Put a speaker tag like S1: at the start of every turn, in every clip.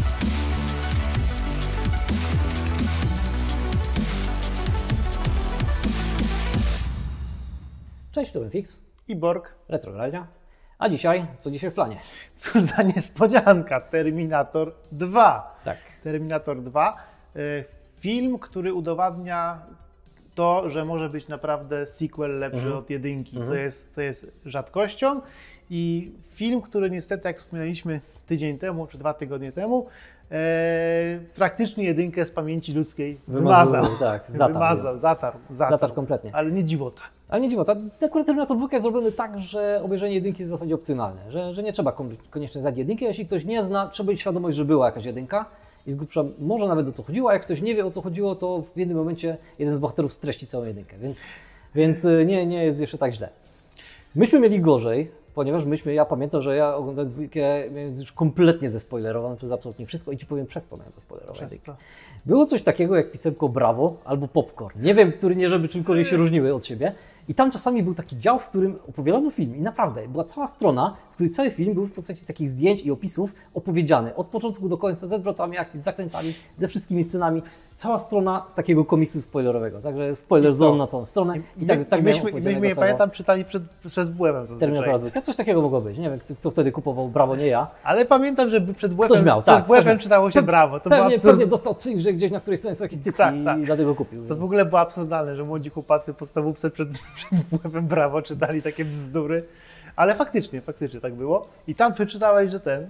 S1: Cześć, tu Fix
S2: i Borg.
S1: Retrogradia. A dzisiaj, co dzisiaj w planie?
S2: Cóż za niespodzianka, Terminator 2.
S1: Tak.
S2: Terminator 2. Film, który udowadnia to, że może być naprawdę sequel lepszy od jedynki, co jest rzadkością. I film, który niestety, jak wspomnieliśmy tydzień temu, czy 2 tygodnie temu, praktycznie jedynkę z pamięci ludzkiej wymazał.
S1: Tak, zatarł kompletnie.
S2: Ale nie dziwota.
S1: Ale nie dziwota. Akurat Terminator 2 jest zrobiony tak, że obejrzenie jedynki jest w zasadzie opcjonalne, że nie trzeba koniecznie znać jedynki. Jeśli ktoś nie zna, trzeba mieć świadomość, że była jakaś jedynka i z grubsza może nawet o co chodziło, a jak ktoś nie wie o co chodziło, to w jednym momencie jeden z bohaterów streści całą jedynkę, więc nie jest jeszcze tak źle. Myśmy mieli gorzej, ponieważ ja pamiętam, że ja oglądałem dwójkę, miałem już kompletnie zespoilerowane przez absolutnie wszystko i Ci powiem, przez co miałem zespoilerowane. Było coś takiego jak pisemko Brawo albo Popcorn. Nie wiem, który nie żeby czymkolwiek się różniły od siebie. I tam czasami był taki dział, w którym opowiadano film i naprawdę była cała strona, w której cały film był w postaci takich zdjęć i opisów opowiedziany od początku do końca, ze zwrotami akcji, z zakrętami, ze wszystkimi scenami. Cała strona takiego komiksu spoilerowego, także spoiler zone na całą stronę. I tak
S2: myśmy, pamiętam, czytali przed WF-em zazwyczaj.
S1: Terminatora 2. Coś takiego mogło być. Nie wiem, kto wtedy kupował Brawo, nie ja.
S2: Ale pamiętam, że przed
S1: WF-em
S2: czytało się Brawo. Co
S1: pewnie dostał cynk, że gdzieś na której stronie są jakieś cycki i dlatego kupił.
S2: To w ogóle było absurdalne, że młodzi chłopacy w podstawówce przed WF-em Brawo czytali takie bzdury. Ale faktycznie tak było. I tam przeczytałeś,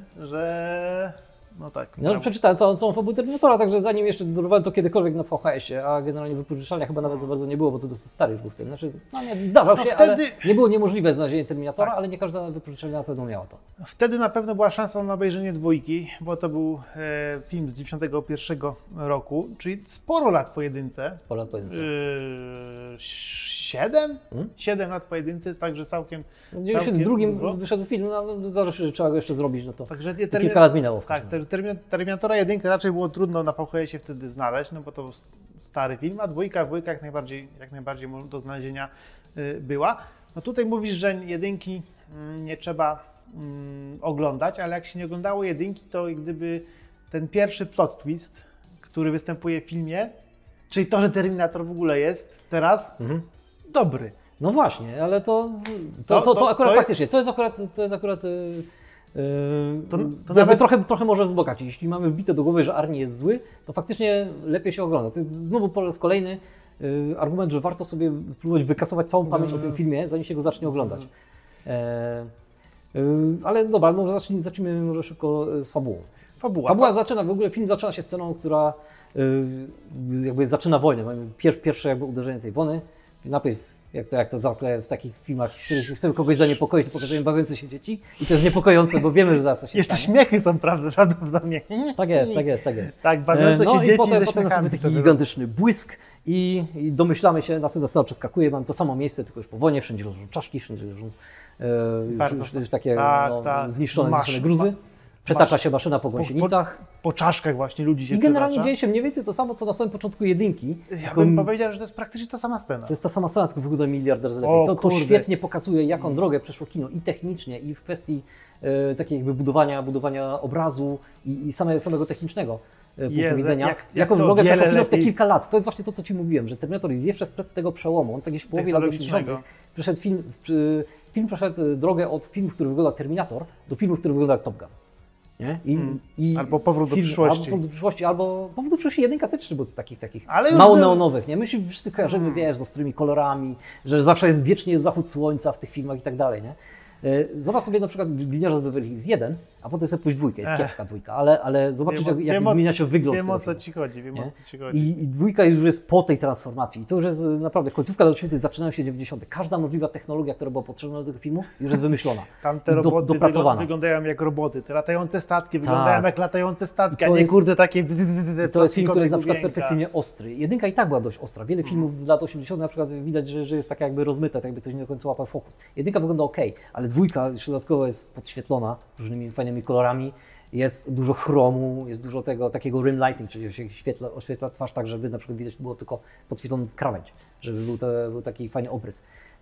S2: że no tak.
S1: No, przeczytałem całą fabułę Terminatora, także zanim jeszcze dorwałem to kiedykolwiek na VHS-ie, a generalnie wypożyczalnia chyba nawet za bardzo nie było, bo to dosyć stary już był wtedy. Znaczy, nie zdarzał się, ale nie było niemożliwe znalezienie Terminatora, ale nie każda wypożyczalnia na pewno miała to.
S2: Wtedy na pewno była szansa na obejrzenie dwójki, bo to był film z 1991 roku, czyli sporo lat po jedynce. 7? 7 lat po jedynce, także całkiem.
S1: W 92 wyszedł film, no zdarza się, że trzeba go jeszcze zrobić, no to
S2: także
S1: kilka lat minęło.
S2: Tak, Terminatora 1 raczej było trudno na VHS-ie wtedy znaleźć, no bo to stary film, a dwójka jak najbardziej do znalezienia była. No tutaj mówisz, że jedynki nie trzeba oglądać, ale jak się nie oglądało jedynki, to jak gdyby ten pierwszy plot twist, który występuje w filmie, czyli to, że Terminator w ogóle jest teraz, dobry.
S1: No właśnie, ale to akurat faktycznie, to jest akurat to nawet trochę może wzbogacić. Jeśli mamy wbite do głowy, że Arnie jest zły, to faktycznie lepiej się ogląda. To jest znowu po raz kolejny argument, że warto sobie próbować wykasować całą pamięć o tym filmie, zanim się go zacznie oglądać. Ale dobra, może zacznijmy może szybko z fabułą. Film zaczyna się sceną, która jakby zaczyna wojnę. Mamy pierwsze jakby uderzenie tej wojny. Najpierw jak to zwykle w takich filmach, w których chcemy kogoś zaniepokoić, to pokazujemy bawiące się dzieci i to jest niepokojące, bo wiemy, że za co się
S2: jeszcze
S1: stanie.
S2: Śmiechy są prawdopodobnie.
S1: Tak jest.
S2: Tak, bawiące się dzieci
S1: potem
S2: ze śmiechami.
S1: sobie taki gigantyczny błysk i domyślamy się, następna scena przeskakuje, mam to samo miejsce, tylko już po wojnie, wszędzie leżą czaszki, wszędzie leżą już takie zniszczone gruzy. Przetacza się maszyna po gąsienicach.
S2: Po czaszkach właśnie ludzi się
S1: I generalnie dzieje się mniej więcej to samo, co na samym początku jedynki.
S2: Ja bym powiedział, że to jest praktycznie ta sama scena.
S1: To jest ta sama scena, tylko wygląda miliard razy lepiej. To świetnie pokazuje, jaką drogę przeszło kino i technicznie, i w kwestii takiej jakby budowania obrazu i samego technicznego punktu widzenia. Jaką drogę przeszło kino w te kilka lat. To jest właśnie to, co Ci mówiłem, że Terminator jest jeszcze sprzed tego przełomu. On tak gdzieś w połowie lat 80. przeszedł film przeszedł drogę od filmu, który wygląda jak Terminator, do filmu, który wygląda jak Top Gun. Nie?
S2: Albo Powrót do przyszłości.
S1: Albo Powrót do przyszłości 1 też było takich mało neonowych. Nie? My się wszyscy kojarzymy, wiesz, z ostrymi kolorami, że zawsze jest wiecznie zachód słońca w tych filmach i tak dalej. Nie? Zobacz sobie na przykład Gliniarza z Beverly Hills 1, a potem sobie pójść dwójkę, jest kiepska dwójka, ale zobaczyć jak zmienia się wygląd.
S2: Wiem o co Ci chodzi.
S1: I dwójka już jest po tej transformacji. I to już jest naprawdę końcówka lat 80. zaczynają się 90. Każda możliwa technologia, która była potrzebna do tego filmu, już jest wymyślona.
S2: Tam te roboty wyglądają jak roboty, te latające statki wyglądają jak latające statki, a nie kurde takie.
S1: To jest film, który jest na przykład perfekcyjnie ostry. Jedynka i tak była dość ostra. Wiele filmów z lat 80. na przykład widać, że jest taka jakby rozmyte, tak jakby ktoś nie do końca łapał fokus. Jedynka wygląda ok, ale dwójka jeszcze dodatkowo jest podświetlona różnymi fajnymi kolorami. Jest dużo chromu, jest dużo tego takiego rim lighting, czyli się oświetla twarz tak, żeby na przykład widać było tylko podświetloną krawędź, żeby był taki fajny obrys.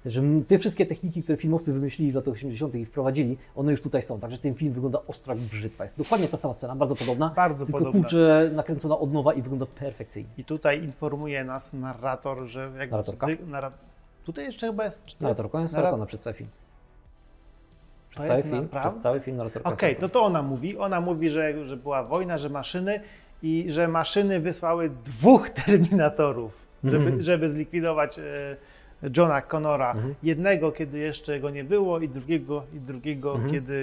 S1: Że te wszystkie techniki, które filmowcy wymyślili w latach 80. i wprowadzili, one już tutaj są. Także ten film wygląda ostro jak brzytwa. Jest dokładnie ta sama scena, bardzo podobna.
S2: Bardzo
S1: tylko
S2: podobna.
S1: kurczę, nakręcona od nowa i wygląda perfekcyjnie.
S2: I tutaj informuje nas narrator, że jak
S1: Narratorka?
S2: tutaj jeszcze chyba jest...
S1: Narratorka jest ona przez cały film. Przez cały film narratorka jest
S2: Okej, to ona mówi. Ona mówi, że była wojna, że maszyny i że maszyny wysłały 2 Terminatorów, żeby zlikwidować Johna Connora. Jednego, kiedy jeszcze go nie było i drugiego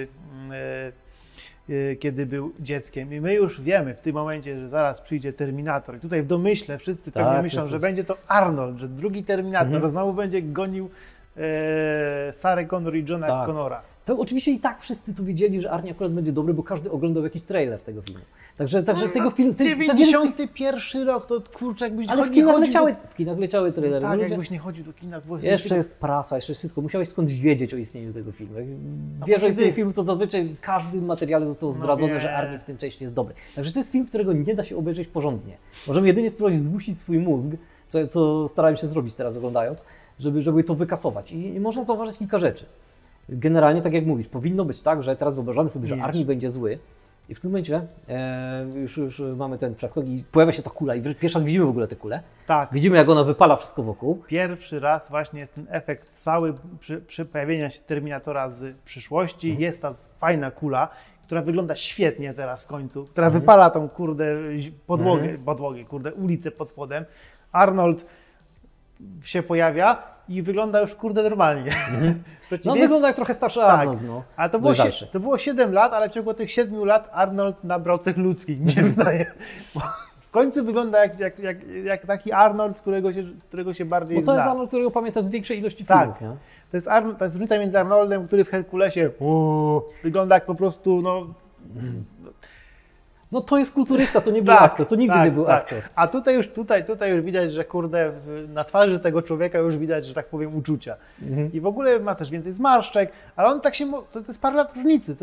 S2: kiedy był dzieckiem. I my już wiemy w tym momencie, że zaraz przyjdzie Terminator. I tutaj w domyśle wszyscy pewnie myślą, że będzie to Arnold, że drugi Terminator znowu będzie gonił Sarę Connor i Johna Connora.
S1: To oczywiście i tak wszyscy tu wiedzieli, że Arnie akurat będzie dobry, bo każdy oglądał jakiś trailer tego filmu. Także tego filmu...
S2: 91 rok, to kurczę, jakbyś
S1: ale w kinach leciały trailery.
S2: Tak, jakbyś nie chodził do kina.
S1: Jeszcze jest prasa, jeszcze wszystko. Musiałeś skądś wiedzieć o istnieniu tego filmu. Jak wiesz o istnieniu filmu, to zazwyczaj w każdym materiale zostało zdradzone, że Arnie w tym części jest dobry. Także to jest film, którego nie da się obejrzeć porządnie. Możemy jedynie spróbować zmusić swój mózg, co starałem się zrobić teraz oglądając, żeby to wykasować. I można zauważyć kilka rzeczy. Generalnie, tak jak mówisz, powinno być tak, że teraz wyobrażamy sobie, że Arnie będzie zły i w tym momencie już mamy ten przeskok i pojawia się ta kula i pierwszy raz widzimy w ogóle tę kulę.
S2: Tak.
S1: Widzimy, jak ona wypala wszystko wokół.
S2: Pierwszy raz właśnie jest ten efekt cały przy pojawienia się Terminatora z przyszłości. Jest ta fajna kula, która wygląda świetnie teraz w końcu, która wypala tą ulicę pod spodem. Arnold się pojawia i wygląda już normalnie.
S1: No wygląda jak trochę starszy Arnold. No.
S2: A to było 7 lat, ale w ciągu tych 7 lat Arnold nabrał cech ludzkich, mi się wydaje. W końcu wygląda jak taki Arnold, którego się bardziej zna.
S1: Bo to jest Arnold, którego pamiętasz z większej ilości filmów. Nie?
S2: To jest różnica między Arnoldem, który w Herkulesie wygląda jak po prostu
S1: no to jest kulturysta, to nie był aktor, to nigdy nie był aktor.
S2: A tutaj już widać, że kurde, na twarzy tego człowieka już widać, że tak powiem, uczucia. I w ogóle ma też więcej zmarszczek, ale on tak się, to jest parę lat różnicy.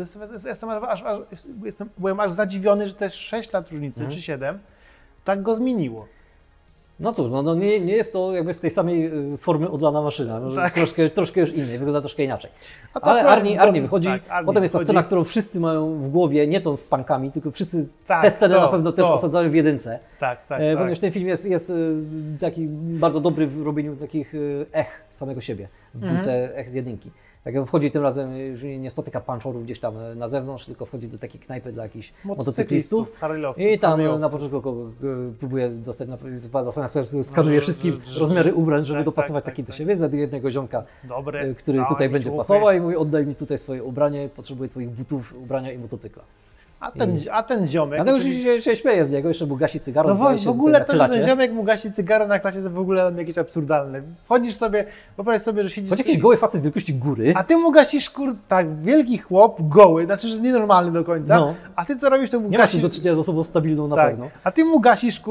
S2: Byłem aż zadziwiony, że to jest 6 lat różnicy, czy 7. Tak go zmieniło.
S1: No cóż, nie jest to jakby z tej samej formy odlana maszyna, troszkę już innej, wygląda troszkę inaczej. Ale Arnie wychodzi, potem jest ta scena, którą wszyscy mają w głowie, nie tą z pankami, tylko wszyscy te sceny na pewno też osadzają w jedynce. Ponieważ ten film jest taki bardzo dobry w robieniu takich samego siebie, w dwójce z jedynki. Tak jak wchodzi tym razem, już nie spotyka punchorów gdzieś tam na zewnątrz, tylko wchodzi do takiej knajpy dla jakichś motocyklistów i tam na początku próbuje dostać, skanuje wszystkie rozmiary ubrań, żeby dopasować taki do siebie, za jednego ziomka, który tutaj będzie pasował i mówi: oddaj mi tutaj swoje ubranie, potrzebuję twoich butów, ubrania i motocykla.
S2: A ten ziomek...
S1: A to już się śmieje z niego, jeszcze mu gasi cygaro.
S2: No w ogóle to, że ten ziomek mu gasi cygaro na klasie, to w ogóle jakieś absurdalne. Wchodzisz sobie, wyobraź sobie, że siedzisz...
S1: Choć jakiś goły facet wielkości góry.
S2: A ty mu gasisz, tak, wielki chłop, goły, znaczy, że nienormalny do końca. A ty co robisz, to mu
S1: gasisz... Nie ma tu do czynienia z osobą stabilną na pewno.
S2: A ty mu gasisz,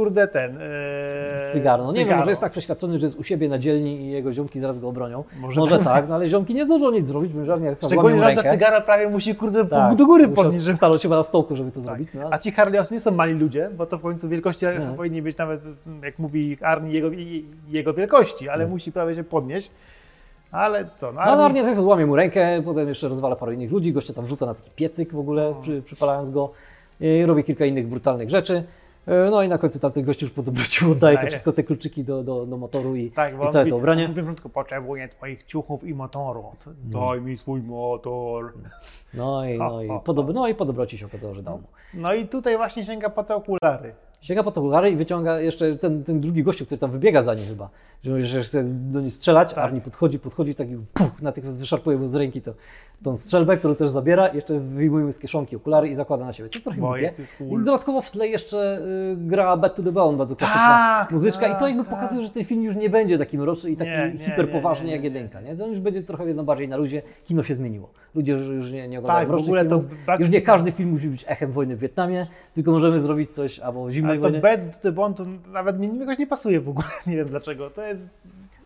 S1: cygaro. No nie wiem, może jest tak przeświadczony, że jest u siebie na dzielni i jego ziomki zaraz go obronią. Może tak, no ale ziomki nie zdążą nic zrobić, bo żadnie
S2: szczególnie, że do cygara prawie musi, do góry podnieść.
S1: Żeby stanąć chyba na stołku, żeby to zrobić. No.
S2: A ci Harley'owcy nie są mali ludzie, bo to w końcu wielkości powinni być nawet, jak mówi Arnie, jego wielkości, ale musi prawie się podnieść. Ale co?
S1: No Arnie tak złamie mu rękę, potem jeszcze rozwala parę innych ludzi, gościa tam wrzuca na taki piecyk w ogóle, przypalając go. I robi kilka innych brutalnych rzeczy. No i na końcu tamten gość już po dobroci oddaje to wszystko, te kluczyki do motoru i całe to ubranie.
S2: Mówi krótko: potrzebuję twoich ciuchów i motoru. Daj mi swój motor.
S1: No i po dobroci się okazało, że dał mu.
S2: No i tutaj właśnie sięga po te okulary.
S1: Sięga po te okulary i wyciąga jeszcze ten drugi gościu, który tam wybiega za nim chyba, że chce do niej strzelać, a Arnie podchodzi taki natychmiast wyszarpuje mu z ręki tą strzelbę, którą też zabiera, jeszcze wyjmuje z kieszonki okulary i zakłada na siebie. To jest trochę głupie. I dodatkowo w tle jeszcze gra Back to the Bone, bardzo klasyczna muzyczka i to jakby pokazuje, że ten film już nie będzie taki mroczny i taki hiperpoważny jak jedynka. Nie? On już będzie trochę bardziej na luzie, kino się zmieniło. Ludzie już nie oglądają mrocznych filmów. Już nie każdy film musi być echem wojny w Wietnamie, tylko możemy zrobić coś albo zimnej wojny.
S2: Back to the Bone to nawet mi jakoś nie pasuje w ogóle, nie wiem dlaczego. To jest...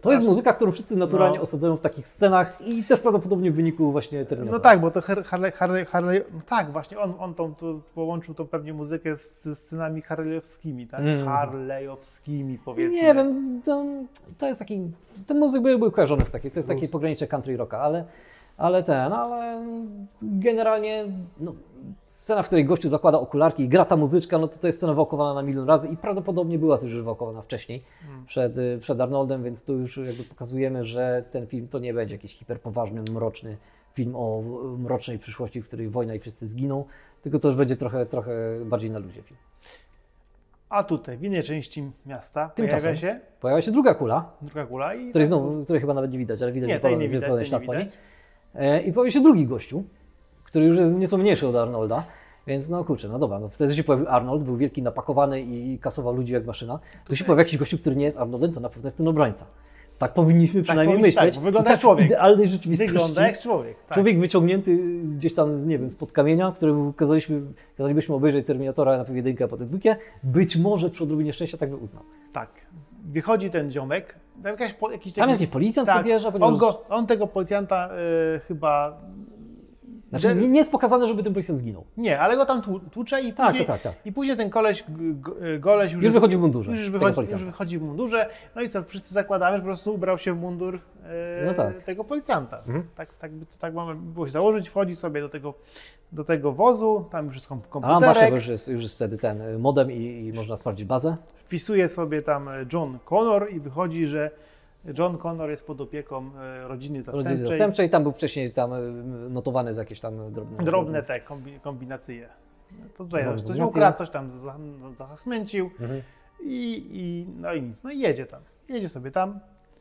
S1: To jest muzyka, którą wszyscy naturalnie osadzają w takich scenach i też prawdopodobnie w wyniku właśnie Terminatora.
S2: No tak, bo to Harley no tak, właśnie on połączył tą pewnie muzykę z scenami harley'owskimi, tak? Harley'owskimi, powiedzmy.
S1: Nie wiem, to jest taki, ten muzyk był kojarzony z takiej, to jest takie pogranicze country rocka, ale generalnie no, scena, w której gościu zakłada okularki i gra ta muzyczka, no to jest scena wałkowana na milion razy i prawdopodobnie była też już wałkowana wcześniej, przed Arnoldem, więc tu już jakby pokazujemy, że ten film to nie będzie jakiś hiperpoważny, mroczny film o mrocznej przyszłości, w której wojna i wszyscy zginą, tylko to już będzie trochę bardziej na luzie film.
S2: A tutaj, w innej części miasta
S1: pojawia się druga kula,
S2: i
S1: której chyba nawet nie widać, ale widać,
S2: nie, tej nie widać.
S1: I pojawia się drugi gościu, który już jest nieco mniejszy od Arnolda, więc no kurczę, no dobra, no wtedy się pojawił Arnold, był wielki, napakowany i kasował ludzi jak maszyna. Tu się pojawia jakiś gościu, który nie jest Arnoldem, to na pewno jest ten obrońca. Tak powinniśmy przynajmniej myśleć.
S2: Tak, wygląda jak człowiek.
S1: W idealnej rzeczywistości.
S2: Wygląda jak człowiek. Tak.
S1: Człowiek wyciągnięty gdzieś tam, nie wiem, spod kamienia, któremu kazalibyśmy obejrzeć Terminatora najpierw jedynkę, a potem dwójkę. Być może przy odrobinie szczęścia tak by uznał.
S2: Tak. Wychodzi ten ziomek,
S1: tam jest jakiś policjant podjeżdża,
S2: on tego policjanta chyba...
S1: Znaczy nie jest pokazane, żeby ten policjant zginął.
S2: Nie, ale go tam tłucze i później, i później ten goleś już
S1: wychodzi w mundurze.
S2: Już wychodzi w mundurze, no i co, wszyscy zakładamy, że po prostu ubrał się w mundur tego policjanta. Tak mamy było się założyć, wchodzi sobie do tego wozu, tam już jest komputerek.
S1: Bo już jest wtedy ten modem i można sprawdzić bazę.
S2: Wpisuje sobie tam John Connor i wychodzi, że John Connor jest pod opieką rodziny zastępczej.
S1: Tam był wcześniej notowany za jakieś tam
S2: drobne te kombinacje. To tutaj coś ukradł, coś tam zachmęcił no i nic. No i jedzie sobie tam.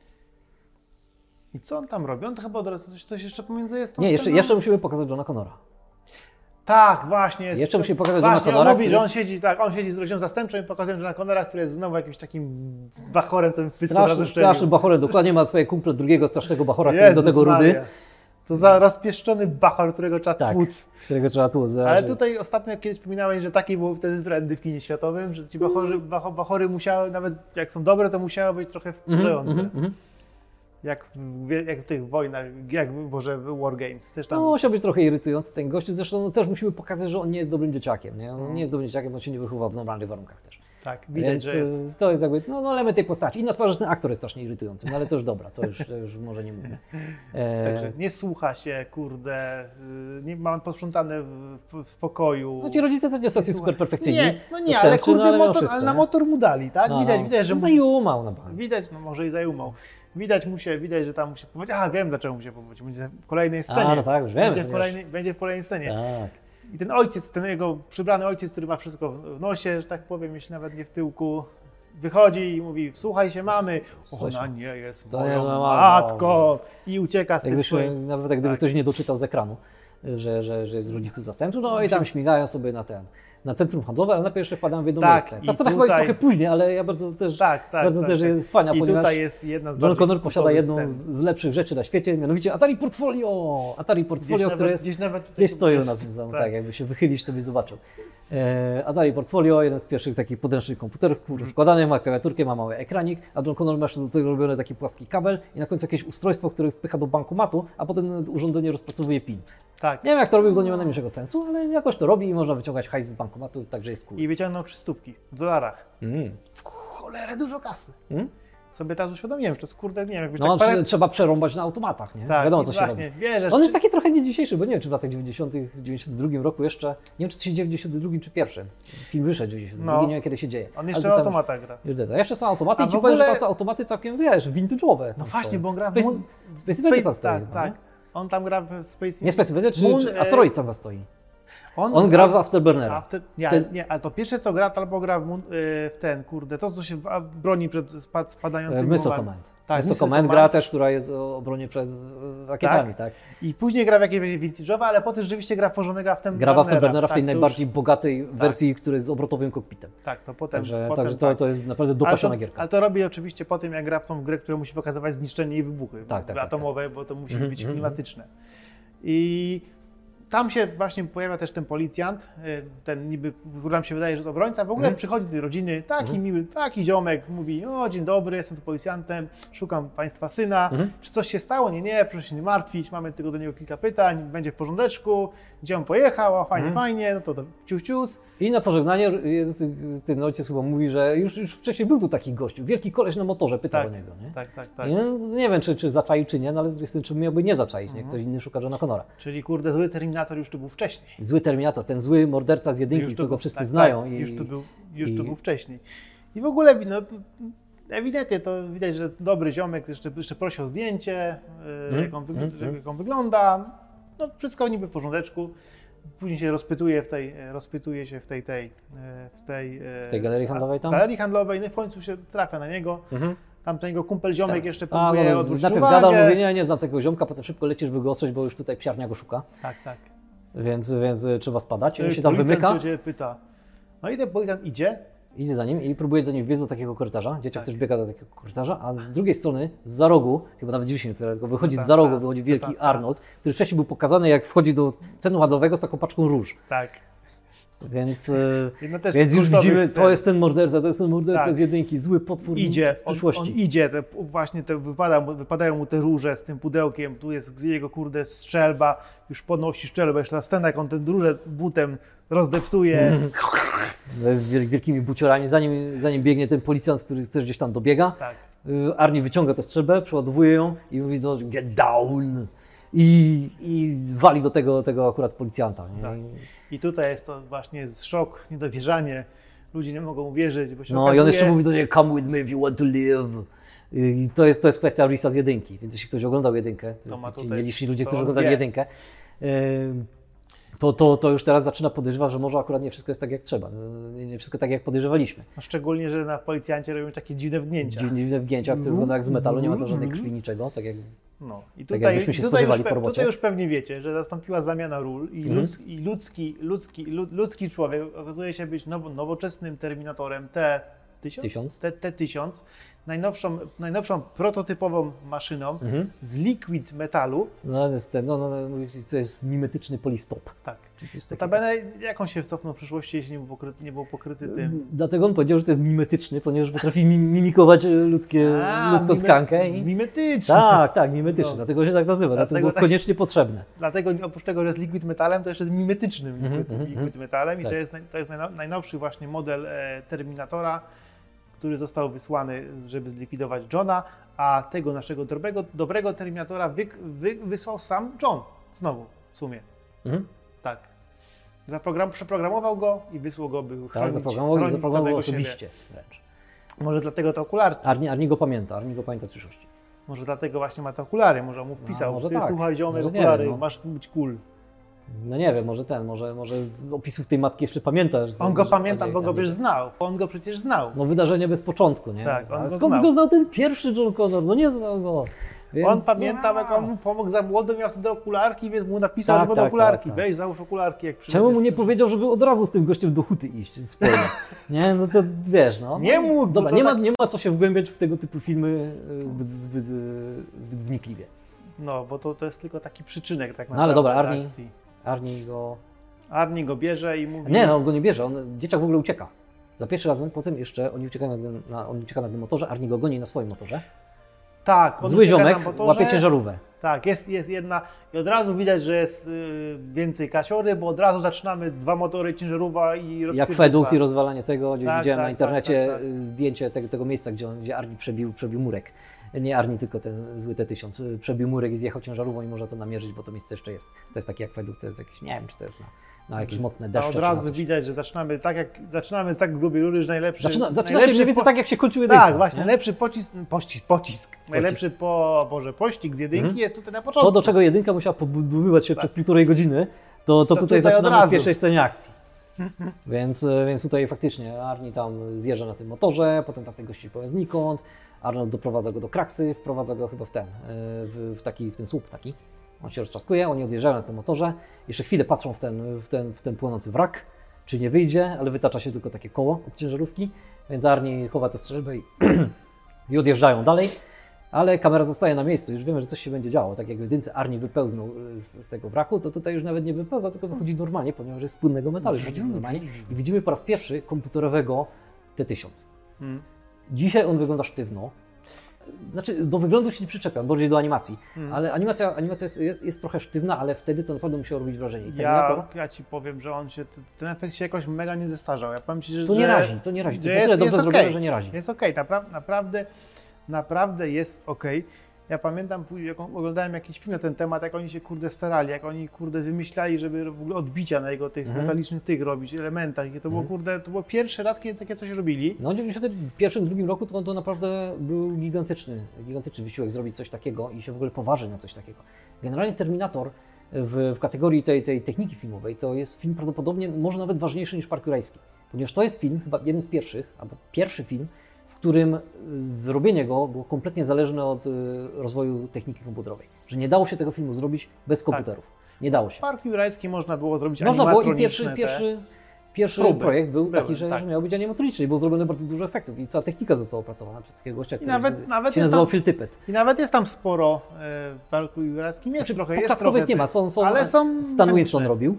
S2: I co on tam robi? On to chyba od razu coś jeszcze pomiędzy jest tą sceną?
S1: Jeszcze musimy pokazać Johna Connora.
S2: Tak, właśnie.
S1: Jeszcze musimy pokazać Johna Connora.
S2: On mówi, że on siedzi z rodziną zastępczą i pokazują Johna Connora, który jest znowu jakimś takim bachorem, co mi wszystko razem szczelił.
S1: Strasznym bachorem, dokładnie ma swoje kumple drugiego strasznego bachora, który jest do tego rudy.
S2: To za rozpieszczony bachor, którego trzeba tłuc.
S1: Którego trzeba tłuc.
S2: Ale tutaj ostatnio kiedyś wspominałeś, że taki był wtedy trendy w kinie światowym, że ci bachory musiały, nawet jak są dobre, to musiały być trochę wkurzające. Jak w tych wojnach, War Games. Też tam...
S1: No, musiał być trochę irytujący ten gościu, zresztą też musimy pokazać, że on nie jest dobrym dzieciakiem. Nie? On nie jest dobrym dzieciakiem, bo się nie wychował w normalnych warunkach też.
S2: Tak, widać,
S1: więc
S2: że jest.
S1: To jest jakby element tej postaci. Inna sprawa, że ten aktor jest strasznie irytujący, no ale to już dobra, to już może nie mówię.
S2: Także nie słucha się, kurde, nie ma posprzątane w pokoju.
S1: No ci rodzice też nie są super perfekcyjni.
S2: Nie, ale kurde, ale na motor mu dali, tak? Widać, że
S1: zajumał na bank.
S2: Widać, może i zajumał. Widać, że tam mu się powiedzieć, wiem dlaczego mu się powiedzieć, będzie w kolejnej scenie.
S1: No tak, już wiem.
S2: Będzie w kolejnej scenie.
S1: Tak.
S2: I ten ojciec, ten jego przybrany ojciec, który ma wszystko w nosie, że tak powiem, jeśli nawet nie w tyłku, wychodzi i mówi, słuchaj się mamy, ona nie jest moją matką i ucieka z tym swoim.
S1: Nawet gdyby ktoś nie doczytał z ekranu, że jest rodziców zastępczych, no i tam śmigają sobie na centrum handlowe, ale najpierw jeszcze wpadam w jedno miejsce. Ta scena chyba jest trochę później, ale ja bardzo też jest fajna, ponieważ
S2: tutaj jest jedna z
S1: John Connor posiada jedną z lepszych rzeczy na świecie, mianowicie Atari Portfolio, które jest gdzieś stoi u nas w domu, tak, jakby się wychylić, to byś zobaczył. Atari Portfolio, jeden z pierwszych takich podręcznych komputerów, rozkładany, ma klawiaturkę, ma mały ekranik, a John Connor ma jeszcze do tego robiony taki płaski kabel i na końcu jakieś ustrojstwo, które wpycha do bankomatu, a potem urządzenie rozpracowuje PIN.
S2: Tak.
S1: Nie wiem jak to robił, bo nie ma najmniejszego sensu, ale jakoś to robi i można wyciągać hajs z bankomatu, także jest cool.
S2: I wyciągnął 300 w dolarach. W cholerę dużo kasy. Sobie teraz uświadomiłem, że to jest kurde, nie wiem, jakbyś
S1: trzeba przerąbać na automatach, nie?
S2: Tak,
S1: wiadomo co się robi.
S2: Bierzesz,
S1: On jest taki trochę nie dzisiejszy, bo nie wiem czy w latach 90., w 92 roku jeszcze, nie wiem czy to się dzieje w 92 czy pierwszym. Film wyszedł w 92, nie wiem kiedy się dzieje.
S2: On jeszcze w automatach gra.
S1: Jeszcze są automaty i ci powiem, że to są automaty całkiem, wiesz, vintage'owe.
S2: No właśnie, bo on gra w
S1: Space Invaders tam stoi.
S2: Tak. On tam gra w Space...
S1: Nie Space Invaders, czy Asteroid tam stoi? On gra w Afterburnera.
S2: Nie, ale to pierwsze co gra, to albo gra w ten, kurde, to co się broni przed spadającymi
S1: Missile Command. Tak, Missile Command gra też, która jest o obronie przed rakietami, tak?
S2: I później gra w jakieś vintage'owe, ale potem rzeczywiście gra w porządnego Afterburnera.
S1: Gra w Afterburnera w tej najbardziej bogatej wersji, która jest z obrotowym kokpitem.
S2: Tak, to potem...
S1: Także to jest naprawdę dopasiona gierka.
S2: Ale to robi oczywiście po tym, jak gra w tą grę, która musi pokazywać zniszczenie i wybuchy atomowe, bo to musi być klimatyczne. tam się właśnie pojawia też ten policjant, ten niby, który nam się wydaje, że jest obrońca, w ogóle przychodzi do tej rodziny, taki miły, taki ziomek, mówi: o, dzień dobry, jestem tu policjantem, szukam państwa syna, czy coś się stało? Nie, proszę się nie martwić, mamy tylko do niego kilka pytań, będzie w porządeczku, gdzie on pojechał, a fajnie, no to cius.
S1: I na pożegnanie ten ojciec chyba mówi, że już wcześniej był tu taki gościu, wielki koleś na motorze, pytał o niego. Nie?
S2: Tak.
S1: Nie wiem, czy zaczaił, czy nie, no ale z drugiej strony, czy miałby nie zaczaić, nie? Ktoś inny szuka Johna Connora.
S2: Czyli kurde, zły Terminator już tu był wcześniej.
S1: Zły Terminator, ten zły morderca z jedynki, co go wszyscy znają.
S2: Już tu był wcześniej. I w ogóle, no, ewidentnie to widać, że dobry ziomek jeszcze prosi o zdjęcie, jak on wygląda. No, wszystko niby w porządeczku. Później się rozpytuje się w tej
S1: galerii handlowej tam?
S2: Galerii handlowej, no i w końcu się trafia na niego. Tam ten jego kumpel ziomek jeszcze próbuje odwrócić
S1: najpierw
S2: uwagę.
S1: gadał, mówi, nie znam tego ziomka, potem szybko lecisz, by go ostrzeć, bo już tutaj psiarnia go szuka.
S2: Tak.
S1: Więc trzeba spadać. On się tam wymyka.
S2: Policjant cię pyta. No i ten policjant idzie
S1: za nim i próbuje za nim wbiec do takiego korytarza. Dzieciak też biega do takiego korytarza, a z drugiej strony, z rogu, chyba nawet drzwi się nie otwiera, tylko wychodzi za rogu, wychodzi wielki Arnold, który wcześniej był pokazany, jak wchodzi do cenu handlowego z taką paczką róż.
S2: Tak.
S1: Więc
S2: już
S1: widzimy, to jest ten morderca z jedynki, zły potwór z przyszłości.
S2: On idzie, wypadają mu te róże z tym pudełkiem, tu jest jego kurde strzelba, już podnosi strzelbę, jeszcze ta scena, jak on ten róże butem rozdeptuje.
S1: Z wielkimi buciorami, za nim biegnie ten policjant, który gdzieś tam dobiega.
S2: Tak.
S1: Arnie wyciąga tę strzelbę, przeładowuje ją i mówi do get down i wali do tego akurat policjanta. Nie?
S2: Tak. I tutaj jest to właśnie szok, niedowierzanie. Ludzie nie mogą uwierzyć, bo się
S1: okazuje... i on jeszcze mówi do niego come with me if you want to live. I to jest kwestia Risa z jedynki, więc jeśli ktoś oglądał jedynkę, nieliczni ludzie, którzy oglądali jedynkę, to już teraz zaczyna podejrzewać, że może akurat nie wszystko jest tak jak trzeba, nie wszystko tak jak podejrzewaliśmy.
S2: No szczególnie, że na policjancie robią takie dziwne wgnięcia.
S1: Dziwne wgnięcia, które wyglądają jak z metalu, nie ma tam żadnej krwi, niczego, tak jak...
S2: No i
S1: tutaj
S2: już pewnie wiecie, że nastąpiła zamiana ról i ludzki człowiek okazuje się być nowoczesnym Terminatorem T-1000, najnowszą prototypową maszyną z liquid metalu.
S1: To jest mimetyczny polistop.
S2: Tak. Notabene, jak on się cofnął w przyszłości, jeśli nie był pokryty tym?
S1: Dlatego on powiedział, że to jest mimetyczny, ponieważ potrafi mimikować ludzką tkankę.
S2: Mimetyczny.
S1: Tak, mimetyczny. No. Dlatego się tak nazywa. Dlatego było koniecznie potrzebne.
S2: Dlatego oprócz tego, że jest liquid metalem, to jeszcze jest mimetycznym liquid metalem i to jest najnowszy właśnie model Terminatora, który został wysłany, żeby zlikwidować Johna, a tego naszego dobrego Terminatora wysłał sam John. Znowu, w sumie. Tak. Przeprogramował go i wysłał go, by chronić
S1: zaprogramował go osobiście.
S2: Może dlatego te okulary.
S1: Arnie go pamięta z przyszłości.
S2: Może dlatego właśnie ma te okulary, może mu wpisał.
S1: Może
S2: ty
S1: tak.
S2: Słuchaj, ziomek, okulary, masz być cool.
S1: No nie wiem, może z opisów tej matki jeszcze pamiętasz.
S2: On go pamięta, bo go znał. On go przecież znał.
S1: No wydarzenie bez początku, nie?
S2: Tak,
S1: on skąd go znał ten pierwszy John Connor? No nie znał go.
S2: Więc... On pamiętał, jak on mu pomógł za młody, miał wtedy okularki, więc mu napisał, że będą okularki. Tak. Weź, załóż okularki, jak przyjdziesz.
S1: Czemu mu nie powiedział, żeby od razu z tym gościem do huty iść? Spokojnie. Nie, no to wiesz, no.
S2: Nie mógł.
S1: Dobra, nie ma co się wgłębiać w tego typu filmy zbyt wnikliwie.
S2: No, bo to jest tylko taki przyczynek tak naprawdę.
S1: No ale dobra,
S2: Arnie go bierze i mówi...
S1: Nie, no on go nie bierze, dzieciak w ogóle ucieka. Za pierwszy razem, potem jeszcze on ucieka na tym motorze, Arnie go goni na swoim motorze.
S2: Tak,
S1: zły ziomek łapie ciężarówkę.
S2: Tak, jest jedna i od razu widać, że jest więcej kasiory, bo od razu zaczynamy 2 motory, ciężarówka i rozpierducha.
S1: Jak Feduk i rozwalanie tego, gdzieś widziałem na internecie zdjęcie tego miejsca, gdzie Arnie przebił murek. Nie Arnie, tylko ten zły T-1000. Przebił murek i zjechał ciężarówką i można to namierzyć, bo to miejsce jeszcze jest. To jest taki jak Feduk, to jest jakieś, nie wiem, czy to jest na jakieś mocne deszcze.
S2: Od razu widać, że zaczynamy z tak grubej rury, że najlepszy...
S1: Zaczyna się mniej więcej tak, jak się kończy jedynka.
S2: Tak, właśnie, najlepszy pocisk. Najlepszy pościg z jedynki jest tutaj na początku.
S1: To, do czego jedynka musiała podbudowywać się przez 1,5 godziny, to tutaj zaczynamy w pierwszej scenie akcji. Więc tutaj faktycznie Arnie tam zjeżdża na tym motorze, potem tamten gości pojawia znikąd, Arnold doprowadza go do kraksy, wprowadza go chyba w ten słup taki. On się roztrzaskuje, oni odjeżdżają na tym motorze, jeszcze chwilę patrzą w ten płonący wrak, czy nie wyjdzie, ale wytacza się tylko takie koło od ciężarówki, więc Arnie chowa tę strzelbę i odjeżdżają dalej. ale kamera zostaje na miejscu, już wiemy, że coś się będzie działo. Tak jak w jedynce Arnie wypełznął z tego wraku, to tutaj już nawet nie wypełza, tylko wychodzi normalnie, ponieważ jest z płynnego metalu, wychodzi normalnie i widzimy po raz pierwszy komputerowego T-1000. Dzisiaj on wygląda sztywno. Znaczy, do wyglądu się nie przyczepiam, bardziej do animacji, ale animacja jest trochę sztywna, ale wtedy to naprawdę musiało robić wrażenie. I
S2: ja Ci powiem, że ten efekt się jakoś mega nie zestarzał. Ja powiem Ci, że
S1: to nie razi. To jest tyle dobrze zrobione, że nie razi.
S2: Jest okej, naprawdę jest okej. Ja pamiętam, jak oglądałem jakiś film na ten temat, jak oni się starali, jak oni wymyślali, żeby w ogóle odbicia na jego tych metalicznych robić, elementach. I to było to było pierwszy raz, kiedy takie coś robili.
S1: No w 1991-1992 roku to naprawdę był gigantyczny wysiłek zrobić coś takiego i się w ogóle poważyć na coś takiego. Generalnie Terminator w kategorii tej techniki filmowej to jest film prawdopodobnie może nawet ważniejszy niż Park Jurajski, ponieważ to jest film, chyba jeden z pierwszych, albo pierwszy film, w którym zrobienie go było kompletnie zależne od rozwoju techniki komputerowej. Że nie dało się tego filmu zrobić bez komputerów. Nie dało się.
S2: Park Jurajski można było zrobić
S1: animatroniczne. Można było i pierwszy projekt był
S2: były,
S1: taki, że miał być animatroniczny i było zrobione bardzo dużo efektów i cała technika została opracowana przez takiego gościa, który się nazywał Phil Tippett.
S2: I nawet jest tam sporo w Parku Jurajskim, jest trochę.
S1: Nie ma,
S2: ale są
S1: Stan Winston robił,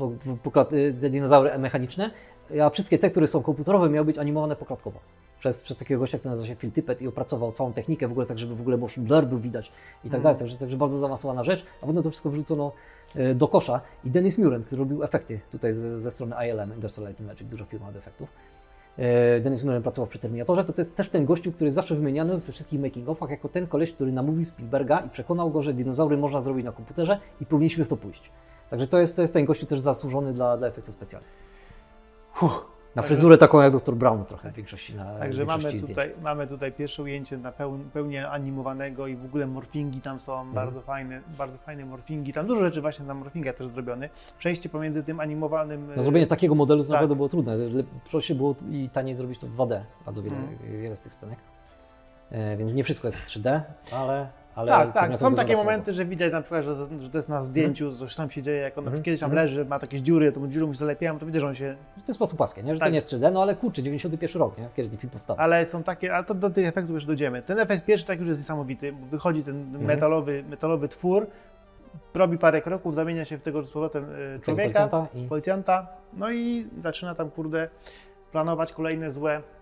S1: te dinozaury mechaniczne, a wszystkie te, które są komputerowe, miały być animowane poklatkowo. Przez takiego gościa, który nazywa się Phil Tippett i opracował całą technikę w ogóle tak, żeby w ogóle motion blur był widać i tak dalej. Także bardzo zaawansowana rzecz, a potem to wszystko wrzucono do kosza i Dennis Muren, który robił efekty tutaj ze strony ILM, Industrial Light and Magic, dużo firm od efektów. Dennis Muren pracował przy Terminatorze, to jest też ten gościu, który jest zawsze wymieniany we wszystkich making-ofach jako ten koleś, który namówił Spielberga i przekonał go, że dinozaury można zrobić na komputerze i powinniśmy w to pójść. Także to jest ten gościu też zasłużony dla efektów specjalnych. Na fryzurę taką jak Dr. Brown trochę w większości.
S2: Także mamy tutaj pierwsze ujęcie na pełni animowanego i w ogóle morfingi tam są, bardzo fajne morfingi. Tam dużo rzeczy właśnie na morfingach też zrobione. Przejście pomiędzy tym animowanym...
S1: No, zrobienie takiego modelu to naprawdę było trudne. Prościej było i taniej zrobić to w 2D, bardzo wiele z tych scenek. Więc nie wszystko jest w 3D, ale
S2: tak. Są takie momenty, że widać na przykład, że to jest na zdjęciu, coś tam się dzieje, jak on kiedyś tam leży, ma jakieś dziury, to dziurą mu zalepiają, to widzę, że on się...
S1: W ten sposób płaskie, nie? Że to nie jest 3D, no ale kurczę, 91 rok, nie? Kiedy ten film powstał.
S2: Ale są takie, ale to do tych efektów już dojdziemy. Ten efekt pierwszy tak już jest niesamowity, bo wychodzi ten metalowy twór, robi parę kroków, zamienia się w tego z powrotem człowieka, policjanta, no i zaczyna tam planować kolejne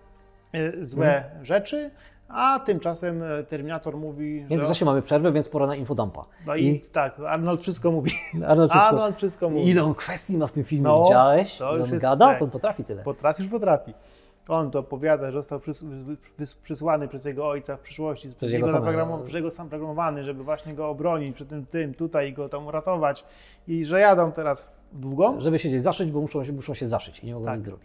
S2: złe rzeczy. A tymczasem Terminator mówi,
S1: Więc właśnie mamy przerwę, więc pora na infodumpa.
S2: No i tak, Arnold wszystko mówi.
S1: Arnold wszystko mówi. Ile on kwestii ma w tym filmie, widziałeś?
S2: To
S1: już
S2: on
S1: gada? To on potrafi tyle.
S2: Potrafi. On to opowiada, że został przysłany przez jego ojca w przyszłości, przez jego sam programowany, żeby właśnie go obronić przed tym, tutaj go tam uratować i że jadą teraz długo.
S1: Żeby się gdzieś zaszyć, bo muszą się zaszyć i nie mogą nic zrobić.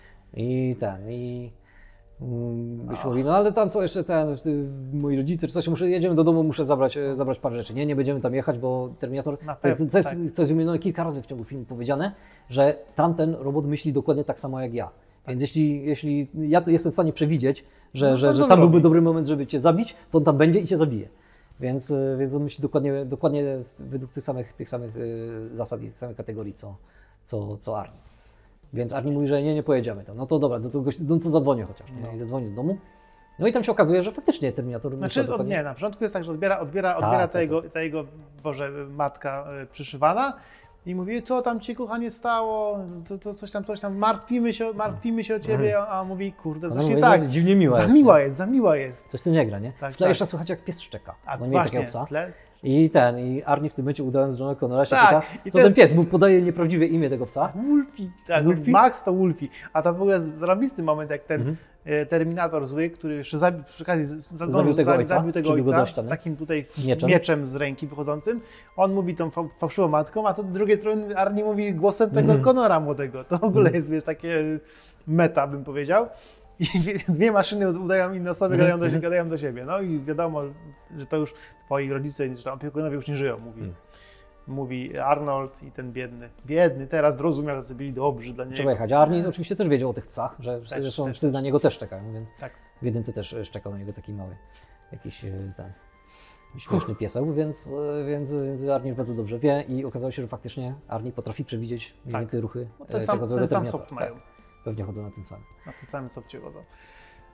S1: Byś mówił, no ale tam co jeszcze moi rodzice czy coś, jedziemy do domu, muszę zabrać parę rzeczy. Nie będziemy tam jechać, bo Terminator, to jest wymienione kilka razy w ciągu filmu powiedziane, że tamten robot myśli dokładnie tak samo jak ja. Więc jeśli ja jestem w stanie przewidzieć, że tam byłby dobry moment, żeby cię zabić, to on tam będzie i cię zabije. Więc on myśli dokładnie według tych samych zasad i tych samych kategorii, co Arnie. Więc Arnie mówi, że nie pojedziemy tam. No to dobra, to zadzwonię chociaż. I zadzwoni do domu. No i tam się okazuje, że faktycznie Terminator...
S2: na początku jest tak, że odbiera ta jego matka przyszywana i mówi, co tam ci kochanie stało, to coś tam, martwimy się o ciebie, a on mówi, kurde, coś nie tak.
S1: Dziwnie
S2: za miła jest.
S1: Coś tu nie gra, nie? W tle jeszcze słychać jak pies szczeka. No mieli takiego psa. I Arnie w tym momencie udając Johna Connora się pyta, co ten pies, mu podaje nieprawdziwe imię tego psa.
S2: Wolfie. Max to Wolfie. A to w ogóle zarobisty moment, jak ten Terminator zły, który jeszcze przy okazji zabił tego ojca takim tutaj mieczem z ręki wychodzącym. On mówi tą fałszywą matką, a to z drugiej strony Arnie mówi głosem tego Connora młodego. To w ogóle jest, takie meta, bym powiedział. I dwie maszyny udają inne osoby, gadają do siebie. No i wiadomo, że to już twoi rodzice, że opiekunowie już nie żyją, mówi Arnold i ten biedny teraz zrozumiał, że byli dobrzy dla niego.
S1: Trzeba jechać. A Arnie oczywiście też wiedział o tych psach, że zresztą psy na niego też czekają, więc w jedynce też szczekał na niego taki mały, jakiś śmieszny pieseł, więc Arnie bardzo dobrze wie i okazało się, że faktycznie Arnie potrafi przewidzieć mniej więcej ruchy tego złego Terminatora. Pewnie chodzą na tym samym.
S2: Na tym samym softie chodzą.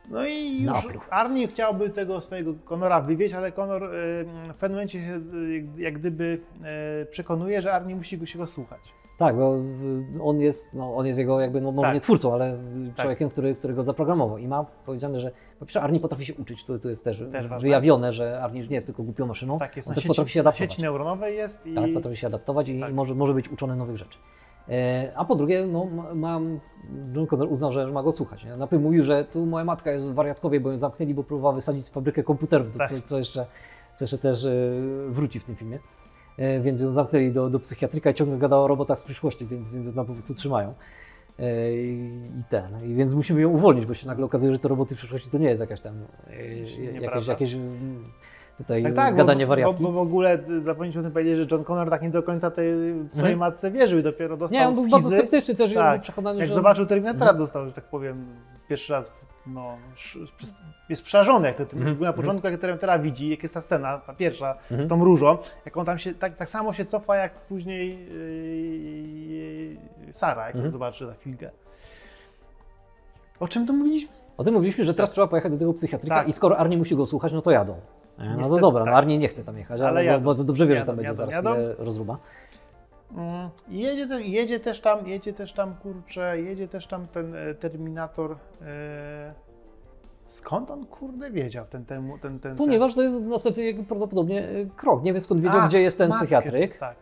S2: No i
S1: Na
S2: już
S1: opluch.
S2: Arnie chciałby tego swojego Connora wywieźć, ale Connor w pewnym momencie się jak gdyby przekonuje, że Arnie musi się go słuchać.
S1: Tak, bo on jest jego jakby, no może
S2: Tak.
S1: nie twórcą, ale człowiekiem, który go zaprogramował i ma powiedziane, że po pierwsze Arnie potrafi się uczyć, to jest też
S2: ważne.
S1: wyjawione, że Arnie już nie jest tylko głupią maszyną,
S2: Tak, jest
S1: on
S2: na
S1: też
S2: sieci,
S1: potrafi się
S2: na
S1: adaptować.
S2: sieci neuronowej jest i
S1: Tak, potrafi się adaptować i
S2: Tak.
S1: może być uczony nowych rzeczy. A po drugie, no, John Connor uznał, że ma go słuchać. Nie? Najpierw mówił, że tu moja matka jest w wariatkowie, bo ją zamknęli, bo próbowała wysadzić fabrykę komputerów,
S2: Tak.
S1: co jeszcze też wróci w tym filmie. Więc ją zamknęli do psychiatryka i ciągle gadała o robotach z przyszłości, więc ją po prostu trzymają. I więc musimy ją uwolnić, bo się nagle okazuje, że te roboty w przyszłości to nie jest jakaś tam
S2: Nieprawda.
S1: jakieś tutaj
S2: tak,
S1: gadanie
S2: bo
S1: wariatki.
S2: w ogóle zapomnieliśmy o tym powiedzieć, że John Connor tak nie do końca tej swojej matce wierzył i dopiero dostał
S1: Nie, on był bardzo
S2: schizy.
S1: sceptyczny też i on
S2: Tak.
S1: był przekonany,
S2: Jak
S1: że...
S2: zobaczył Terminatora, dostał, że tak powiem, pierwszy raz, no, jest przerażony, jak na początku, jak Terminatora widzi, jak jest ta scena, ta pierwsza, z tą różą, jak on tam się, tak samo się cofa, jak później Sara, jak zobaczy za chwilkę. O czym to mówiliśmy?
S1: O tym mówiliśmy, że teraz trzeba pojechać do tego psychiatryka
S2: Tak.
S1: i skoro Arnie musi go słuchać, no to jadą. No to
S2: Niestety,
S1: dobra,
S2: tak.
S1: no Arnie nie chce tam jechać,
S2: Ale
S1: ale
S2: jadą.
S1: bardzo dobrze wie, że
S2: Jadą,
S1: tam będzie
S2: jadą,
S1: zaraz
S2: jadą.
S1: chwilę rozruba.
S2: Jedzie też tam, kurczę, jedzie też tam ten Terminator. Skąd on, kurde, wiedział ten
S1: Ponieważ to jest następny jego prawdopodobnie krok. Nie wiem skąd wiedział, gdzie jest ten
S2: matkę,
S1: psychiatryk,
S2: tak.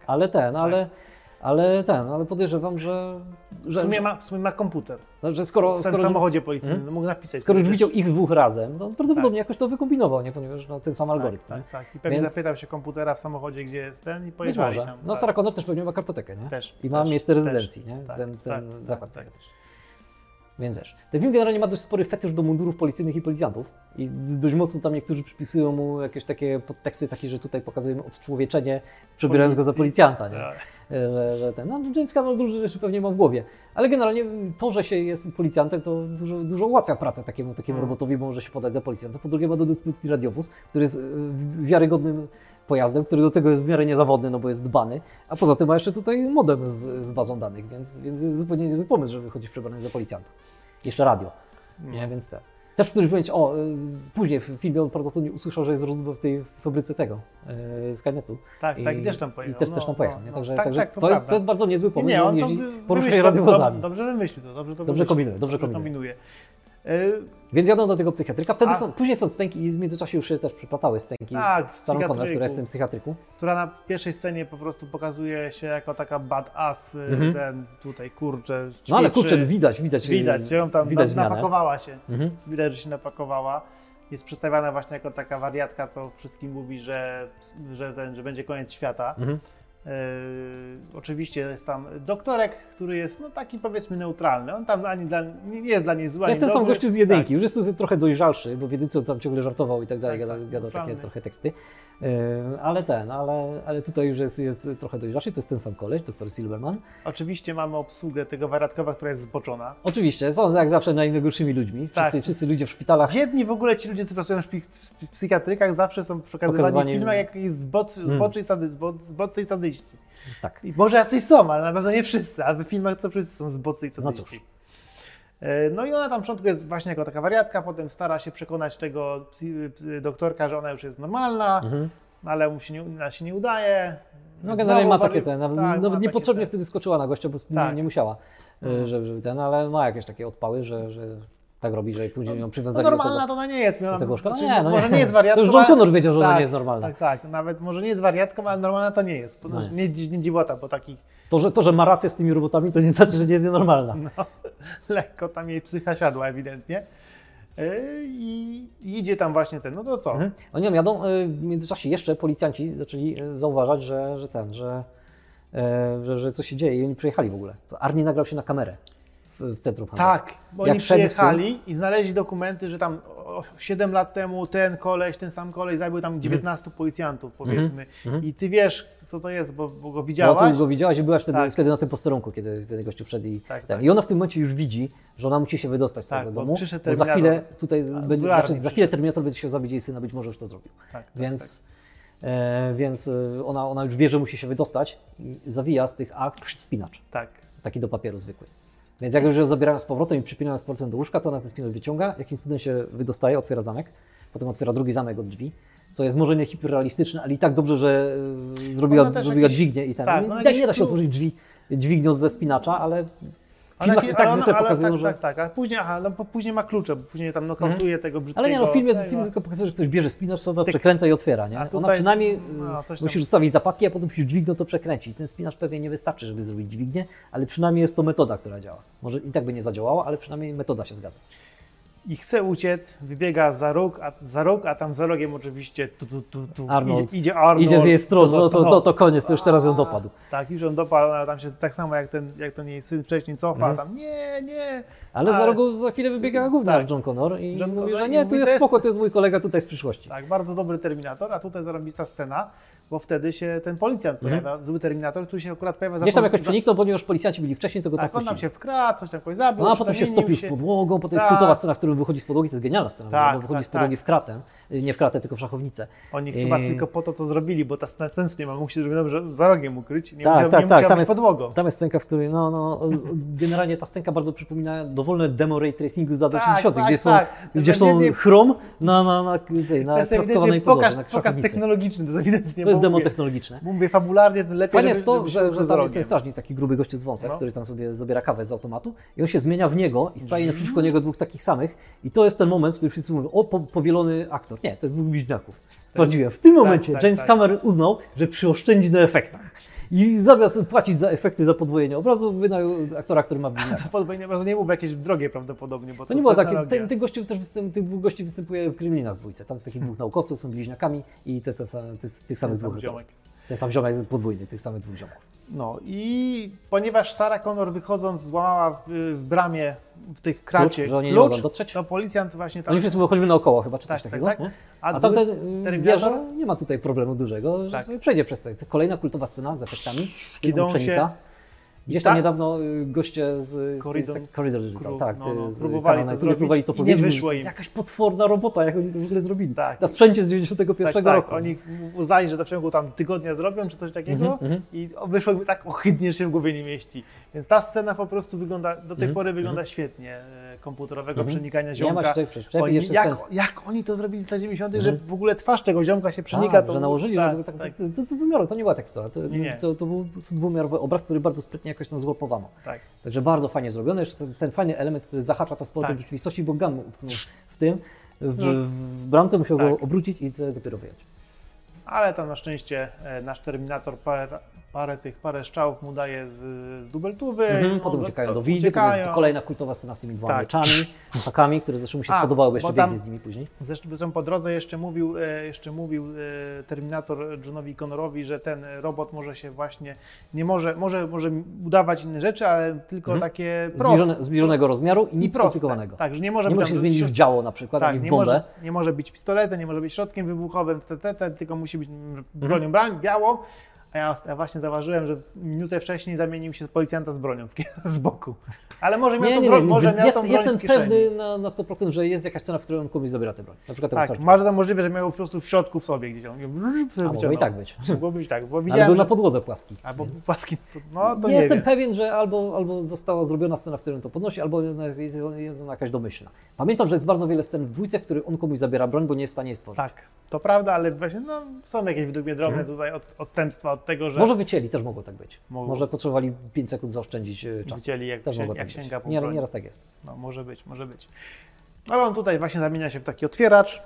S1: ale podejrzewam, że
S2: W sumie ma komputer.
S1: że skoro
S2: W samochodzie policyjnym mógł napisać.
S1: skoro już
S2: sobie
S1: widział
S2: też.
S1: ich dwóch razem, to prawdopodobnie jakoś to wykombinował, nie? Ponieważ ten sam algorytm. nie?
S2: Tak. I pewnie
S1: Więc-
S2: zapytał się komputera w samochodzie, gdzie jest ten i
S1: Być
S2: pojechali
S1: może.
S2: tam.
S1: No
S2: tak.
S1: Sarah Connor też pewnie ma kartotekę, nie?
S2: Też,
S1: I ma
S2: też,
S1: miejsce
S2: też.
S1: rezydencji, nie?
S2: Tak,
S1: Ten
S2: tak,
S1: zakład
S2: tak.
S1: psychiatryczny. Więc wiesz, ten film generalnie ma dość spory fetysz do mundurów policyjnych i policjantów i dość mocno tam niektórzy przypisują mu jakieś takie podteksty, takie, że tutaj pokazujemy odczłowieczenie, przebierając go za policjanta, nie?
S2: Tak.
S1: Że ten, no James Cameron dużo rzeczy pewnie ma w głowie, ale generalnie to, że się jest policjantem, to dużo ułatwia pracę takiemu robotowi, bo może się podać za policjanta. Po drugie ma do dyspozycji radiowóz, który jest wiarygodnym pojazdem, który do tego jest w miarę niezawodny, no bo jest dbany, a poza tym ma jeszcze tutaj modem z bazą danych, więc jest zupełnie niezły pomysł, żeby chodzić przebrany za policjanta. Jeszcze radio, nie? Więc te. Też w którymś momencie, później w filmie on prawdopodobnie usłyszał, że jest rozmowa w tej fabryce tego, Skynetu.
S2: Tak, i też tam pojechał.
S1: I też tam pojechał, nie? Także,
S2: to
S1: to
S2: prawda.
S1: jest bardzo niezły pomysł,
S2: Nie,
S1: że
S2: on
S1: on
S2: to
S1: jeździ, porusza się
S2: wymyślił,
S1: radiowozami.
S2: dobrze wymyślił to, dobrze
S1: Dobrze
S2: kombinuje.
S1: Więc jadą do tego psychiatryka, później są scenki i w międzyczasie już się też przyplatały scenki
S2: Tak,
S1: z
S2: z
S1: Sarah Connor,
S2: psychiatryku.
S1: która jest w tym psychiatryku.
S2: Która na pierwszej scenie po prostu pokazuje się jako taka badass, ten tutaj, kurczę,
S1: No ale
S2: ćwiczy.
S1: kurczę, widać,
S2: Widać, ją tam
S1: widać zmianę.
S2: napakowała się.
S1: Mhm.
S2: Widać, że się napakowała. Jest przedstawiana właśnie jako taka wariatka, co wszystkim mówi, że będzie koniec świata.
S1: Mhm.
S2: Oczywiście jest tam doktorek, który jest no taki powiedzmy neutralny. On tam nie jest dla niej zły,
S1: To jest
S2: ani
S1: ten sam
S2: dobry.
S1: gościu z jedynki,
S2: Tak.
S1: już jest tu trochę dojrzalszy, bo w jedynce on tam ciągle żartował i tak dalej,
S2: Tak,
S1: gadał
S2: neutralny.
S1: takie trochę teksty. Ale tutaj już jest trochę dojrzalszy, to jest ten sam koleś, doktor Silverman.
S2: Oczywiście mamy obsługę tego wariatkowa, która jest zboczona.
S1: Oczywiście, są jak zawsze najgorszymi ludźmi,
S2: Tak.
S1: wszyscy ludzie w szpitalach.
S2: Biedni w ogóle ci ludzie, co pracują w psychiatrykach, zawsze są pokazywani
S1: Pokazywani-
S2: w filmach jak zboccy i sadyści.
S1: Tak.
S2: I może jacyś są, ale na pewno nie wszyscy, a w filmach to wszyscy są zboccy i
S1: No
S2: sadyści. No i ona tam w początku jest właśnie jako taka wariatka, potem stara się przekonać tego doktorka, że ona już jest normalna, ale mu się nie udaje.
S1: No generalnie ma takie
S2: tak,
S1: nawet
S2: ma
S1: niepotrzebnie
S2: takie
S1: wtedy skoczyła na gościa, bo
S2: Tak.
S1: nie musiała, żeby ale ma jakieś takie odpały, że tak robi, że później ją
S2: No
S1: przywiązali do
S2: normalna
S1: tego.
S2: to ona nie jest.
S1: do tego łóżka. No
S2: znaczy,
S1: nie, no
S2: może
S1: nie.
S2: nie jest wariatką.
S1: To już John
S2: ale-
S1: Connor wiedział, że ona
S2: tak,
S1: nie jest normalna.
S2: Tak. Nawet może nie jest wariatką, ale normalna to nie jest.
S1: No
S2: Nie dziwota, bo takich
S1: To, że ma rację z tymi robotami, to nie znaczy, że nie jest nienormalna.
S2: no, lekko tam jej psycha siadła ewidentnie. I idzie tam właśnie ten, no to co?
S1: Oni tam jadą, w międzyczasie jeszcze policjanci zaczęli zauważać, że coś się dzieje i oni przyjechali w ogóle. Arnie nagrał się na kamerę w centrum handlowym.
S2: Tak, bo
S1: Jak
S2: oni
S1: wszedł w
S2: przyjechali i znaleźli dokumenty, że tam 7 lat temu ten sam koleś zabił tam 19 policjantów, powiedzmy. I ty wiesz, co to jest, bo go
S1: No,
S2: widziałaś.
S1: tu go widziałaś i byłaś
S2: Tak.
S1: wtedy na tym posterunku, kiedy ten gościu wszedł i
S2: Tak,
S1: ten.
S2: tak.
S1: I ona w tym momencie już widzi, że ona musi się wydostać z
S2: Tak,
S1: tego
S2: bo
S1: domu,
S2: przyszedł
S1: bo za
S2: Terminator.
S1: chwilę tutaj będzie,
S2: zły Arnie
S1: za chwilę
S2: przyszedł.
S1: Terminator będzie chciał zabić jej syna, być może już to zrobił.
S2: Tak,
S1: Więc ona już wie, że musi się wydostać i zawija z tych akt spinacz,
S2: tak.
S1: taki do papieru zwykły. Więc jak już ją zabierają z powrotem i przypinają z powrotem do łóżka, to ona ten spinacz wyciąga, jakimś cudem się wydostaje, otwiera zamek, potem otwiera drugi zamek od drzwi, co jest może nie hiperrealistyczne, ale i tak dobrze, że zrobiła dźwignię i ten.
S2: Tak,
S1: Nie da się otworzyć dźwignią ze spinacza, ale filmach tak zwykle pokazują, że...
S2: Tak, ale później, później ma klucze, bo później tam nokautuje tego brzydkiego...
S1: Ale nie, w filmie tylko pokazuje, że ktoś bierze spinacz, co to przekręca i otwiera, nie?
S2: Tutaj,
S1: Ona przynajmniej
S2: tam...
S1: musisz ustawić zapadki, a potem musisz dźwignią to przekręcić. Ten spinacz pewnie nie wystarczy, żeby zrobić dźwignię, ale przynajmniej jest to metoda, która działa. Może i tak by nie zadziałała, ale przynajmniej metoda się zgadza.
S2: I chce uciec, wybiega za róg, a tam za rogiem oczywiście
S1: Arnold.
S2: Idzie Arnold.
S1: Idzie w jej stronę, to koniec, to już teraz ją dopadł.
S2: Tak, już ją dopadł, ale tam się tak samo jak ten jej syn wcześniej cofa, tam nie.
S1: Ale za rogu za chwilę wybiega gówniarz John Connor i mówi, że nie, tu jest spoko, to jest mój kolega tutaj z przyszłości.
S2: Tak, bardzo dobry Terminator, a tutaj zarobista scena, bo wtedy się ten policjant pojawia, zły Terminator, który się akurat pojawia...
S1: Gdzieś tam jakoś przeniknął, ponieważ policjanci byli wcześniej, to go tak
S2: on tam się wkradł, coś tam kogoś zabił.
S1: No a potem się stopił z podłogą, potem jest kultowa scena, w którym wychodzi z podłogi, to jest genialna scena, bo wychodzi z podłogi w kratę, nie w kratę, tylko w szachownicę.
S2: Oni chyba tylko po to zrobili, bo ta scena sensu nie ma, mógł się dobrze za rogiem ukryć, nie
S1: musiał
S2: być podłogą.
S1: Tam jest scenka, w której generalnie ta scenka bardzo przypomina dowolne demo ray tracingu z lat 80., gdzie są chrom na kratkowanej podłodze, na
S2: pokaz technologiczny, to jest ewidentnie.
S1: To jest demo technologiczne.
S2: Mówię fabularnie, to lepiej,
S1: fajnie jest to, że tam jest ten strażnik, taki gruby gościu z wąsem, który tam sobie zabiera kawę z automatu i on się zmienia w niego i staje naprzeciwko niego dwóch takich samych i to jest ten moment, w którym wszyscy mówią, o, powielony aktor. Nie, to jest dwóch bliźniaków. Sprawdziłem. W tym momencie James Cameron uznał, że przyoszczędzi na efektach. I zamiast płacić za efekty, za podwojenie obrazu, wynajął aktora, który ma bliźniaka.
S2: To podwojenie obrazu nie byłoby jakieś drogie prawdopodobnie, bo
S1: to nie było takie. Tych dwóch gości występuje w Gremlinach w dwójce. Tam jest takich dwóch naukowców, są bliźniakami i to jest tych samych dwóch ziomek. Ten sam ziomek podwójny, tych samych dwóch ziomków.
S2: No i ponieważ Sarah Connor wychodząc złamała w bramie w tych kracie
S1: klucz, nie mogą dotrzeć?
S2: to policjant właśnie tam...
S1: Oni wszyscy choćby naokoło chyba, czy coś takiego. Tak. A tamten wieża nie ma tutaj problemu dużego, że sobie przejdzie przez to. Kolejna kultowa scena z efektami,
S2: idą się...
S1: Gdzieś tam niedawno goście z Corridor Digital, próbowali to powiedzieć,
S2: nie wyszło im.
S1: Jakaś potworna robota, jak oni to w ogóle zrobili. Na sprzęcie z 91 roku.
S2: Oni uznali, że to w ciągu tam tygodnia zrobią, czy coś takiego i wyszło im tak ohydnie, że się w głowie nie mieści. Więc ta scena po prostu wygląda, do tej pory wygląda świetnie, komputerowego przenikania ziomka. Jak oni to zrobili w lat 90., że w ogóle twarz tego ziomka się przenika.
S1: Że nałożyli, to wymiaru, to nie była tekstura, to był dwumiarowy obraz, który bardzo sprytnie jakoś tam złapowano. Także bardzo fajnie zrobione. Jeszcze ten fajny element, który zahacza to z powrotem rzeczywistości, bo Gunn utknął w tym, w bramce musiał go obrócić i dopiero wyjąć.
S2: Ale tam na szczęście nasz Terminator parę strzałów mu daje z dubeltówy.
S1: Potem uciekają do windy, to jest kolejna kultowa scena z tymi dwoma mieczami, hakami, które zresztą mu się spodobały, bo jeszcze biegnie z nimi później.
S2: Zresztą po drodze jeszcze mówił Terminator Johnowi Connorowi, że ten robot może się właśnie, może udawać inne rzeczy, ale tylko takie proste.
S1: Zbliżonego rozmiaru i nic skomplikowanego.
S2: Tak, że nie może
S1: się zmienić w działo na przykład, ani w bombę.
S2: Nie może być pistoletem, nie może być środkiem wybuchowym, tylko musi być bronią białą. A ja właśnie zauważyłem, że minutę wcześniej zamienił się z policjanta z bronią z boku. Ale może miał tą broń w kieszeni.
S1: Jestem pewny na 100%, że jest jakaś scena, w której on komuś zabiera tę broń. Na przykład
S2: tak, bardzo możliwe, że miał po prostu w środku w sobie gdzieś.
S1: Mogło i tak być.
S2: Mogło być tak, bo
S1: widziałem, ale był na podłodze płaski.
S2: Albo płaski, no to nie
S1: jestem pewien, że albo została zrobiona scena, w której on to podnosi, albo jest ona jakaś domyślna. Pamiętam, że jest bardzo wiele scen w dwójce, w których on komuś zabiera broń, bo nie jest w stanie jej stworzyć.
S2: Tak, to prawda, ale właśnie są jakieś według mnie drobne tutaj odstępstwa od tego, że...
S1: Może wycięli, też mogło tak być. Może potrzebowali 5 sekund zaoszczędzić czasu.
S2: Wycięli jak sięga po broń.
S1: Nieraz tak jest.
S2: No może być. Ale on tutaj właśnie zamienia się w taki otwieracz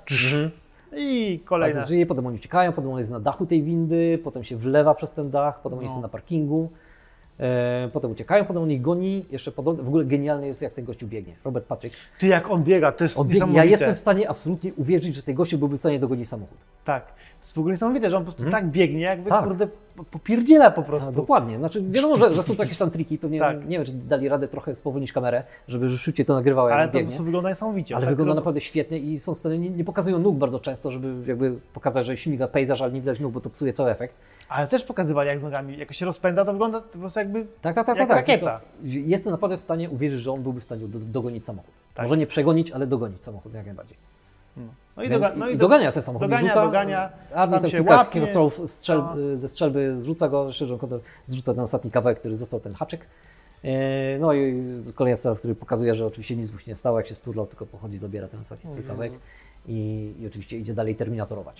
S2: i kolejna...
S1: Tak, żyje, potem oni uciekają, potem on jest na dachu tej windy, potem się wlewa przez ten dach, potem oni są na parkingu. Potem uciekają, potem on ich goni, jeszcze po drodze. W ogóle genialny jest, jak ten gościu biegnie. Robert Patrick.
S2: Ty, jak on biega, to jest niesamowite.
S1: Ja jestem w stanie absolutnie uwierzyć, że ten gościu byłby w stanie dogonić samochód.
S2: Tak. To jest w ogóle niesamowite, że on po prostu tak biegnie, jakby kurde popierdziela po prostu.
S1: Dokładnie. Znaczy, wiadomo, że są to jakieś tam triki, pewnie nie wiem, czy dali radę trochę spowolnić kamerę, żeby szybciej to nagrywało, jak
S2: ale
S1: biegnie.
S2: Ale to wygląda niesamowicie.
S1: Ale wygląda naprawdę świetnie i są sceny, nie pokazują nóg bardzo często, żeby jakby pokazać, że śmiga pejzaż, ale nie widać nóg, bo to psuje cały efekt.
S2: Ale też pokazywali, jak z nogami, jak się rozpędza, to wygląda po prostu jakby jak rakieta.
S1: Jestem naprawdę w stanie uwierzyć, że on byłby w stanie dogonić samochód. Może nie przegonić, ale dogonić samochód jak najbardziej.
S2: I
S1: dogania ten samochód.
S2: Dogania.
S1: Armii tam kilka strzałów ze strzelby, zrzuca go, John Connor zrzuca ten ostatni kawałek, który został, ten haczyk. No i kolejny scena, który pokazuje, że oczywiście nic mu się nie stało, jak się sturlał, tylko pochodzi, zabiera ten ostatni swój kawałek i oczywiście idzie dalej terminatorować.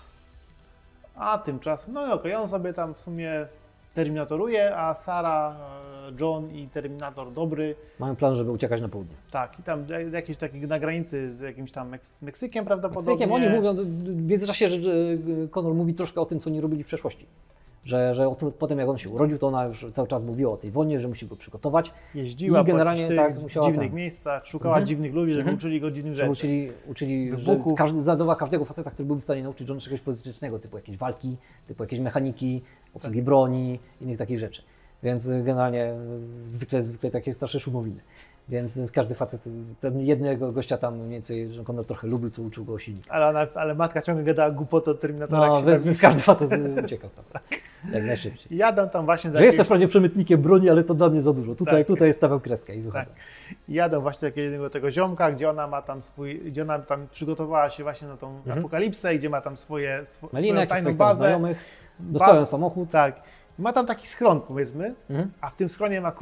S2: A tymczasem, no i okej, on sobie tam w sumie terminatoruje, a Sara, John i Terminator dobry.
S1: Mają plan, żeby uciekać na południe.
S2: Tak, i tam jakieś takie na granicy z jakimś tam Meksykiem prawdopodobnie.
S1: Meksykiem, oni mówią, w międzyczasie, że Connor mówi troszkę o tym, co nie robili w przeszłości. Że potem jak on się urodził, to ona już cały czas mówiła o tej wojnie, że musi go przygotować.
S2: Jeździła
S1: i generalnie
S2: po
S1: tak, musiała
S2: dziwnych miejscach, szukała dziwnych ludzi, żeby uczyli go dziwnych rzeczy.
S1: Uczyli że zadała każdego faceta, który był w stanie nauczyć John czegoś pozytywnego, typu jakieś walki, typu jakieś mechaniki, obsługi broni, innych takich rzeczy. Więc generalnie zwykle takie straszne szumowiny. Więc każdy facet, ten jednego gościa tam mniej więcej, że Connor trochę lubił, co uczył go o silnikach.
S2: Ale matka ciągle gadała głupotę od Terminatora.
S1: No, więc każdy facet uciekał tam. Jak najszybciej.
S2: Jadą tam właśnie
S1: że jestem wprawdzie przemytnikiem broni, ale to dla mnie za dużo. Tutaj stawiam kreskę i wychodzę.
S2: Tak. Jadą właśnie do jednego tego ziomka, gdzie ona tam przygotowała się właśnie na tą apokalipsę, gdzie ma tam swoją tajną bazę.
S1: Znajomych, dostałem samochód.
S2: Tak. Ma tam taki schron, powiedzmy, a w tym schronie ma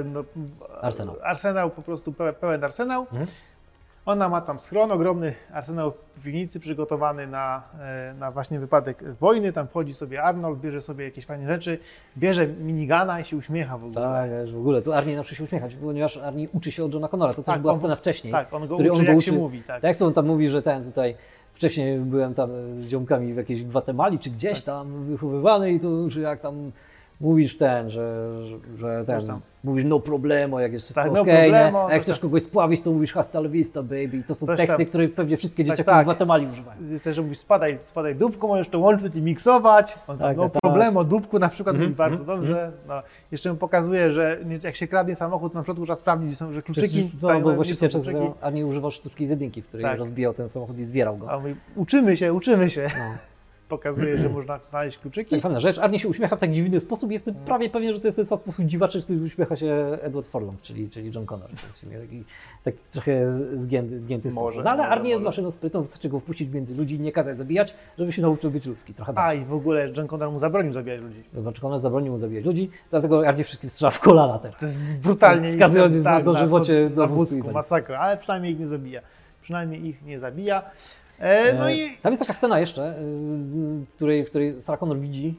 S2: arsenał po prostu pełen arsenał. Ona ma tam schron, ogromny arsenał w piwnicy przygotowany na właśnie wypadek wojny. Tam wchodzi sobie Arnold, bierze sobie jakieś fajne rzeczy, bierze minigana i się uśmiecha w ogóle.
S1: Tak, w ogóle. Tu Arnie nauczy się uśmiechać, ponieważ Arnie uczy się od Johna Connora. To też była scena wcześniej.
S2: Tak, on go uczy, jak się mówi. Tak,
S1: jak on tam mówi, że tutaj wcześniej byłem tam z ziomkami w jakiejś Gwatemali czy gdzieś tam wychowywany i to jak tam mówisz że mówisz no problemo, jak jest wszystko
S2: tak,
S1: okej,
S2: no
S1: a jak chcesz kogoś spławić, to mówisz hasta la vista, baby. To są
S2: coś
S1: teksty,
S2: tam,
S1: które pewnie wszystkie dzieciaki
S2: tak.
S1: w Gwatemali używają.
S2: Też, że mówisz spadaj dupku, możesz to łączyć i miksować. Problemo, dupku na przykład mówi bardzo dobrze. No, jeszcze mu pokazuje, że jak się kradnie samochód, na przykład trzeba sprawdzić, że kluczyki...
S1: bo właściwie często Arnie używał sztuczki z jedynki, w której rozbijał ten samochód i zbierał go.
S2: A mówi, uczymy się. No. Pokazuje, że można znaleźć kluczyki.
S1: Tak, fajna rzecz. Arnie się uśmiecha w tak dziwny sposób. Jestem prawie pewien, że to jest ten sam sposób dziwaczy, który uśmiecha się Edward Furlong, czyli John Connor. Taki trochę zgięty sposób. No, ale Arnie jest maszyną sprytną, wystarczy go wpuścić między ludzi i nie kazać zabijać, żeby się nauczył być ludzki. Trochę
S2: i w ogóle John Connor mu zabronił zabijać ludzi.
S1: John Connor zabronił mu zabijać ludzi, dlatego Arnie wszystkim strzela w kolana teraz.
S2: To jest brutalnie.
S1: Wskazując do żywocie
S2: na wózku, masakra, ale przynajmniej ich nie zabija. No i...
S1: Tam jest taka scena jeszcze, w której Sarah Connor widzi.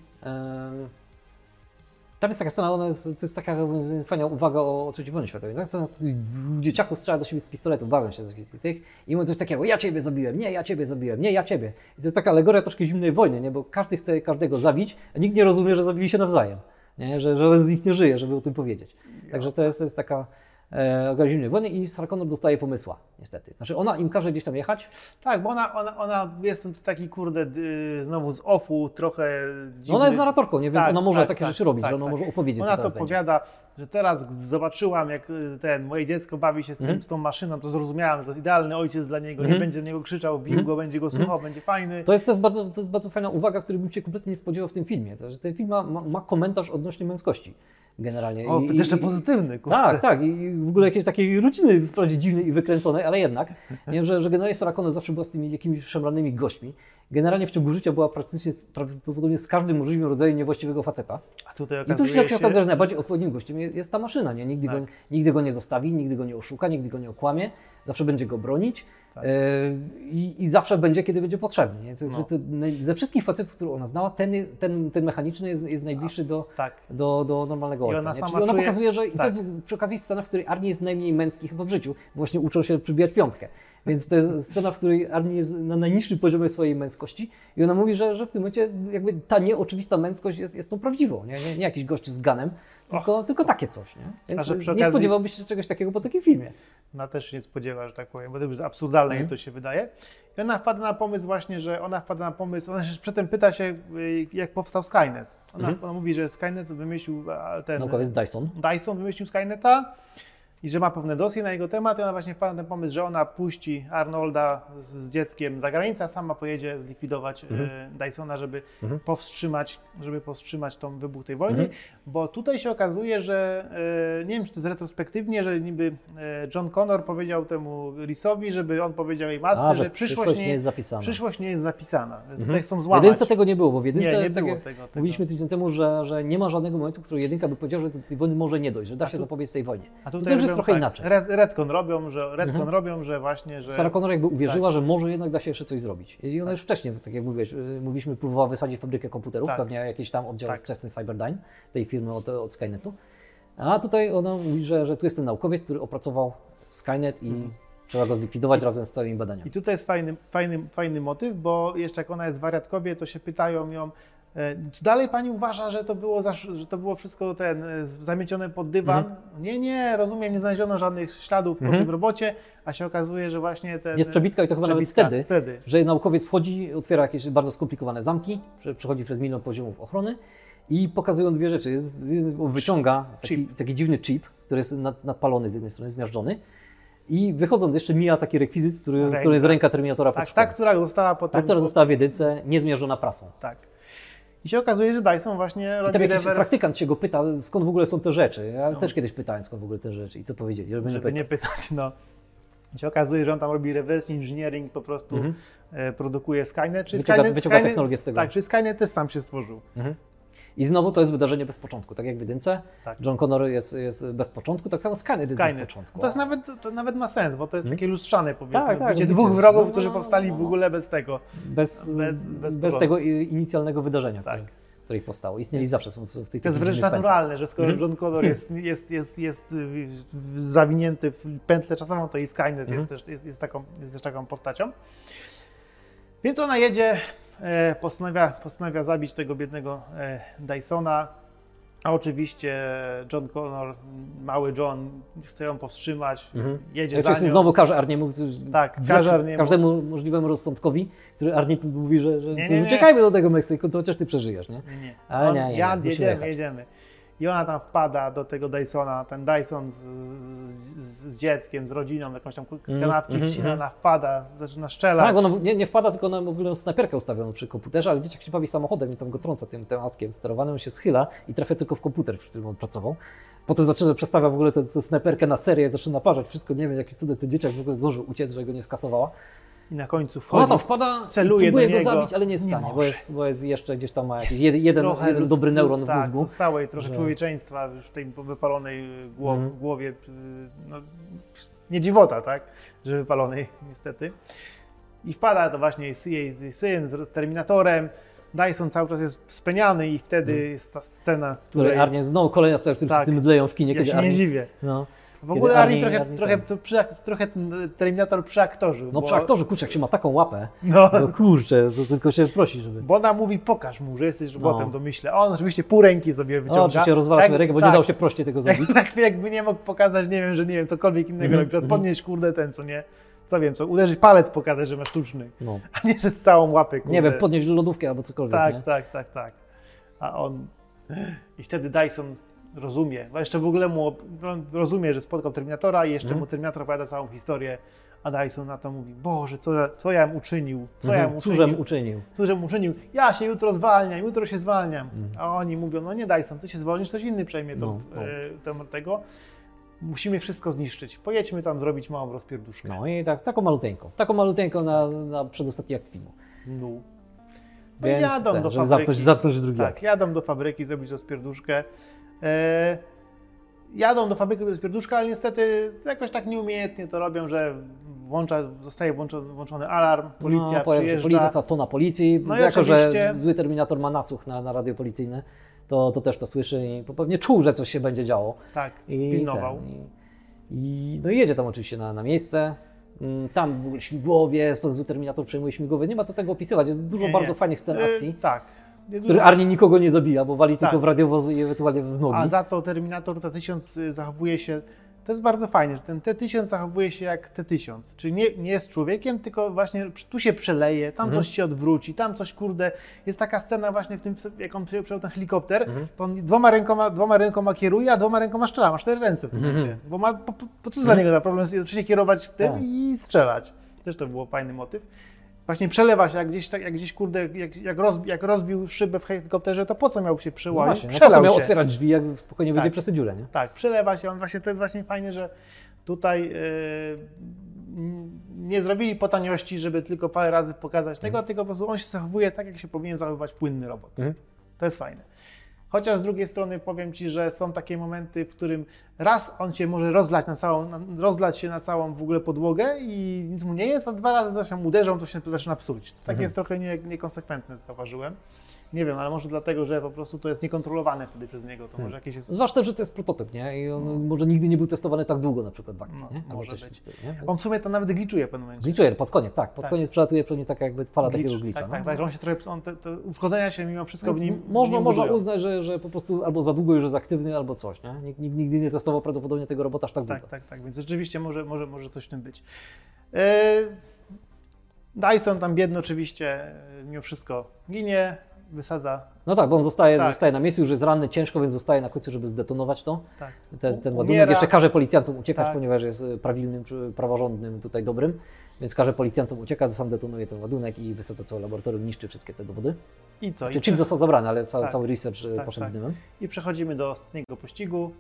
S1: Tam jest taka scena, to jest taka fajna uwaga o III wojnie światowej. To jest scena, w której dzieciaków strzela do siebie z pistoletu, bawią się z tych i mówią coś takiego: ja ciebie zabiłem, nie, ja ciebie zabiłem, nie, ja ciebie. I to jest taka alegoria troszkę zimnej wojny, nie? Bo każdy chce każdego zabić, a nikt nie rozumie, że zabili się nawzajem. Nie? Że żaden z nich nie żyje, żeby o tym powiedzieć. Także to jest taka zimnej wojny i Sarah Connor dostaje pomysła, niestety. Znaczy ona im każe gdzieś tam jechać.
S2: Tak, bo ona jest taki znowu z offu, trochę dziwny.
S1: Ona jest narratorką, nie? Więc ona może takie rzeczy robić, że ona może opowiedzieć,
S2: ona
S1: co
S2: to opowiada, że teraz zobaczyłam, jak moje dziecko bawi się z tą maszyną, to zrozumiałam, że to jest idealny ojciec dla niego, nie będzie do niego krzyczał, bił go, będzie go słuchał, będzie fajny.
S1: To jest bardzo fajna uwaga, której bym się kompletnie nie spodziewał w tym filmie. To, że ten film ma komentarz odnośnie męskości. Generalnie.
S2: Jeszcze pozytywny. Kurde.
S1: Tak. I w ogóle jakieś takiej rutyny wprawdzie dziwnej i wykręconej, ale jednak. Nie, że generalnie Sarah Connor zawsze była z tymi jakimiś szemranymi gośćmi. Generalnie w ciągu życia była prawdopodobnie z każdym możliwym rodzajem niewłaściwego faceta.
S2: A tutaj
S1: I tu się okazuje, że najbardziej odpowiednim gościem jest ta maszyna. Nie? Nigdy go nie zostawi, nigdy go nie oszuka, nigdy go nie okłamie. Zawsze będzie go bronić. Tak. I zawsze będzie, kiedy będzie potrzebny. Nie? Ze wszystkich facetów, które ona znała, ten mechaniczny jest najbliższy do normalnego ojca. Czyli ona pokazuje, że i to jest przy okazji scena, w której Arnie jest najmniej męski chyba w życiu, bo właśnie uczą się przybijać piątkę. Więc to jest scena, w której Arnie jest na najniższym poziomie swojej męskości i ona mówi, że w tym momencie jakby ta nieoczywista męskość jest tą prawdziwą, nie jakiś gość z ganem, tylko takie coś. Nie? Więc nie spodziewałbyś się czegoś takiego po takim filmie.
S2: Ona też się nie spodziewa, że tak powiem, bo to już absurdalne to się wydaje. I ona wpada na pomysł właśnie, ona się przedtem pyta się, jak powstał Skynet. Ona mówi, że Skynet wymyślił
S1: naukowiec Dyson.
S2: Dyson wymyślił Skyneta. i że ma pewne dosie na jego temat i ona właśnie wpadła na ten pomysł, że ona puści Arnolda z dzieckiem za granicę, a sama pojedzie zlikwidować Dysona, żeby powstrzymać tą wybuch tej wojny, bo tutaj się okazuje, że nie wiem, czy to jest retrospektywnie, że niby John Connor powiedział temu Reese'owi, żeby on powiedział jej matce, że przyszłość nie jest zapisana. Że tutaj chcą złamać.
S1: W jedynce tego nie było, bo w jedynce
S2: nie
S1: tak
S2: było
S1: jak
S2: tego.
S1: mówiliśmy tydzień temu, że nie ma żadnego momentu, w którym jedynka by powiedział, że do tej wojny może nie dojść, że da się zapobiec tej wojnie.
S2: A
S1: tutaj już jest trochę inaczej.
S2: Retcon robią, że właśnie, że...
S1: Sarah Connor jakby uwierzyła, że może jednak da się jeszcze coś zrobić. I ona już wcześniej, tak jak mówiliśmy, próbowała wysadzić fabrykę komputerów, pewnie jakiś tam oddział wczesny Cyberdyne, tej firmy od Skynetu. A tutaj ona mówi, że tu jest ten naukowiec, który opracował Skynet i trzeba go zlikwidować razem z całymi badaniami. I
S2: tutaj jest fajny motyw, bo jeszcze jak ona jest wariatkowie, to się pytają ją, czy dalej pani uważa, że to było wszystko zamiecione pod dywan? Nie, rozumiem, nie znaleziono żadnych śladów po tym robocie, a się okazuje, że właśnie
S1: jest przebitka i to chyba nawet wtedy, że naukowiec wchodzi, otwiera jakieś bardzo skomplikowane zamki, przechodzi przez milion poziomów ochrony i pokazują dwie rzeczy. Wyciąga taki dziwny chip, który jest nadpalony z jednej strony, zmiażdżony. I wychodząc jeszcze mija taki rekwizyt, który jest ręka Terminatora pod szkodą.
S2: która
S1: została w jedynce, niezmierzona prasą.
S2: Tak. I się okazuje, że Dyson właśnie robi
S1: jakiś praktykant się go pyta, skąd w ogóle są te rzeczy. Ja też kiedyś pytałem, skąd w ogóle te rzeczy i co powiedzieli, żeby
S2: nie pytać. I się okazuje, że on tam robi reverse engineering, po prostu produkuje Skynet.
S1: Wyciąga technologię z tego.
S2: Tak, czy Skynet też sam się stworzył.
S1: I znowu to jest wydarzenie bez początku, tak jak w jedynce. John Connor jest bez początku, tak samo Skynet jest bez początku.
S2: To nawet ma sens, bo to jest takie lustrzane, powiedzmy. Wiecie, dwóch wrogów, którzy powstali w ogóle bez tego.
S1: Bez tego inicjalnego wydarzenia, które ich powstało. Istnieli zawsze, są w tych.
S2: To jest wręcz naturalne, że skoro John Connor jest zawinięty w pętlę czasową, to i Skynet jest też taką postacią. Więc ona jedzie. Postanawia zabić tego biednego Dysona, a oczywiście John Connor, mały John, chce ją powstrzymać, jedzie za nią.
S1: Znowu każe Arniemu, każdemu możliwemu rozsądkowi, który Arnie mówi, że uciekajmy do tego Meksyku, to chociaż ty przeżyjesz, nie?
S2: Nie. Jedziemy. I ona tam wpada do tego Dysona, ten Dyson z dzieckiem, z rodziną, jakąś tam kanapki wcina, ona wpada, zaczyna strzelać.
S1: Tak, ona nie wpada, tylko ona w ogóle snajperkę ustawioną przy komputerze, ale dzieciak się bawi samochodem i tam go trąca tym autkiem sterowanym, on się schyla i trafia tylko w komputer, przy którym on pracował. Potem przestawia w ogóle tę snajperkę na serię, zaczyna naparzać wszystko, nie wiem, jaki cudem ten dzieciak w ogóle zdążył uciec, że go nie skasowała.
S2: I na końcu wchodzi,
S1: ona tam wpada,
S2: celuje
S1: próbuje
S2: do
S1: go
S2: niego,
S1: zabić, ale nie stanie, bo jest jeszcze gdzieś tam ma jakiś jeden dobry neuron w mózgu.
S2: Zostało jej trochę człowieczeństwa już w tej wypalonej głowie, nie dziwota, tak, że wypalonej niestety. I wpada to właśnie jej syn z Terminatorem. Dyson cały czas jest speniany i wtedy jest ta scena, w której...
S1: Arnie znowu kolejna scena, w której wszyscy mydleją w kinie.
S2: Ja się nie dziwię. W ogóle trochę Terminator przyaktorzył.
S1: Przyaktorzył, kurczę, jak się ma taką łapę, kurczę, to tylko się prosi, żeby...
S2: Bo ona mówi, pokaż mu, że jesteś robotem, domyślę. A on oczywiście pół ręki sobie wyciąga.
S1: Oczywiście rozwala sobie rękę, bo nie dał się prościej tego zrobić.
S2: Jakby nie mógł pokazać, nie wiem, cokolwiek innego robić. Podnieść, uderzyć palec, pokazać, że ma sztuczny, a nie ze całą łapę,
S1: Nie wiem, podnieść lodówkę albo cokolwiek,
S2: Tak. A on... I wtedy Dyson rozumie, bo jeszcze w ogóle rozumie, że spotkał Terminatora i jeszcze mu Terminator opowiada całą historię, a Dyson na to mówi, Boże, co ja uczynił? Cóżem uczynił? Ja się jutro zwalniam, jutro się zwalniam. A oni mówią, nie Dyson, ty się zwolnisz, ktoś inny przejmie tego. Musimy wszystko zniszczyć. Pojedźmy tam zrobić małą rozpierduszkę.
S1: I taką maluteńką na przedostatni akt filmu.
S2: Więc jadą do fabryki.
S1: Zapnąć drugi akt.
S2: Jadą do fabryki zrobić rozpierduszkę. Jadą do fabryki rozpierduszka, ale niestety jakoś tak nieumiejętnie to robią, że zostaje włączony alarm, policja przyjeżdża.
S1: Policja, cała tona policji. Jako, że zły Terminator ma nasłuch na radio policyjne, to też to słyszy i pewnie czuł, że coś się będzie działo.
S2: Tak, pilnował.
S1: I jedzie tam oczywiście na miejsce. Tam w ogóle śmigłowiec, potem zły Terminator przejmuje śmigłowiec. Nie ma co tego opisywać, jest dużo bardzo fajnych scen akcji. Który Arnie nikogo nie zabija, bo wali tylko w radiowozy i ewentualnie w nogi.
S2: A za to Terminator T-1000 zachowuje się to jest bardzo fajnie, że ten T-1000 zachowuje się jak T-1000, czyli nie jest człowiekiem, tylko właśnie tu się przeleje, tam coś się odwróci, tam coś kurde, jest taka scena właśnie w tym, jak on przejął ten helikopter, to on dwoma rękoma kieruje, a 2 rękoma strzela, ma 4 ręce w tym momencie, bo ma, po co dla niego na problem jest oczywiście kierować tym i strzelać. Też to był fajny motyw. Właśnie przelewa się, jak gdzieś kurde, jak rozbił szybę w helikopterze, to po co miał się przełazić?
S1: No po co miał otwierać drzwi, jak spokojnie wyjdzie przez tę dziurę, nie?
S2: Tak, przelewa się, to jest właśnie fajne, że tutaj nie zrobili po taniości, żeby tylko parę razy pokazać tego, tylko po prostu on się zachowuje tak, jak się powinien zachowywać płynny robot. To jest fajne. Chociaż z drugiej strony powiem Ci, że są takie momenty, w którym raz on się może rozlać się na całą w ogóle podłogę i nic mu nie jest, a 2 razy zaś uderzą, to się zaczyna psuć. Tak jest trochę niekonsekwentne, zauważyłem. Nie wiem, ale może dlatego, że po prostu to jest niekontrolowane wtedy przez niego, to może jakieś jest...
S1: Zwłaszcza, że to jest prototyp, nie? I on może nigdy nie był testowany tak długo na przykład w akcji, nie?
S2: Może być.
S1: Stylu, nie?
S2: On w sumie to nawet glitchuje w pewnym momencie.
S1: Glitchuje, pod koniec, tak. Pod koniec przelatuje pewnie taka jakby fala takiego glitcha.
S2: Tak, on się trochę, te uszkodzenia się mimo wszystko w nim
S1: można uznać, że po prostu albo za długo już jest aktywny, albo coś, nie? Nikt nigdy nie testował prawdopodobnie tego robota aż tak długo.
S2: Tak, więc rzeczywiście może coś w tym być. Dyson tam biedny oczywiście mimo wszystko ginie, wysadza.
S1: No tak, bo on zostaje na miejscu, już jest ranny ciężko, więc zostaje na końcu, żeby zdetonować to.
S2: Tak.
S1: Ten ładunek jeszcze każe policjantom uciekać, ponieważ jest prawilnym, czy praworządnym tutaj dobrym, więc każe policjantom uciekać, sam detonuje ten ładunek i wysadza całe laboratorium, niszczy wszystkie te dowody.
S2: I co?
S1: Czym został zabrany, ale cały research poszedł z dymem.
S2: I przechodzimy do ostatniego pościgu.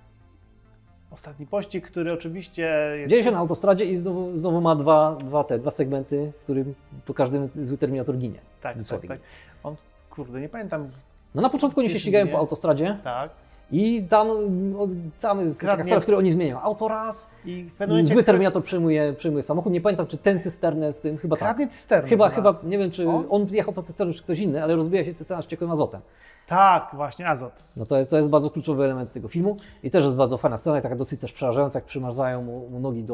S2: Ostatni pościg, który oczywiście jest...
S1: Dzieje się na autostradzie i znowu ma dwa segmenty, w którym po każdym zły Terminator ginie.
S2: Tak. On, kurde, nie pamiętam.
S1: No na początku oni się ścigają po autostradzie.
S2: Tak.
S1: I tam jest taka scena, w której oni zmieniają auto raz i zły Terminator przejmuje samochód. Nie pamiętam, czy ten cysternę z tym, chyba
S2: kradnie
S1: tak.
S2: cysternę.
S1: Chyba, nie wiem, czy on jechał tą cysterną, czy ktoś inny, ale rozbija się cysterna z ciekłym azotem.
S2: Tak, właśnie, azot.
S1: No to jest bardzo kluczowy element tego filmu i też jest bardzo fajna scena i taka dosyć też przerażająca, jak przymarzają mu nogi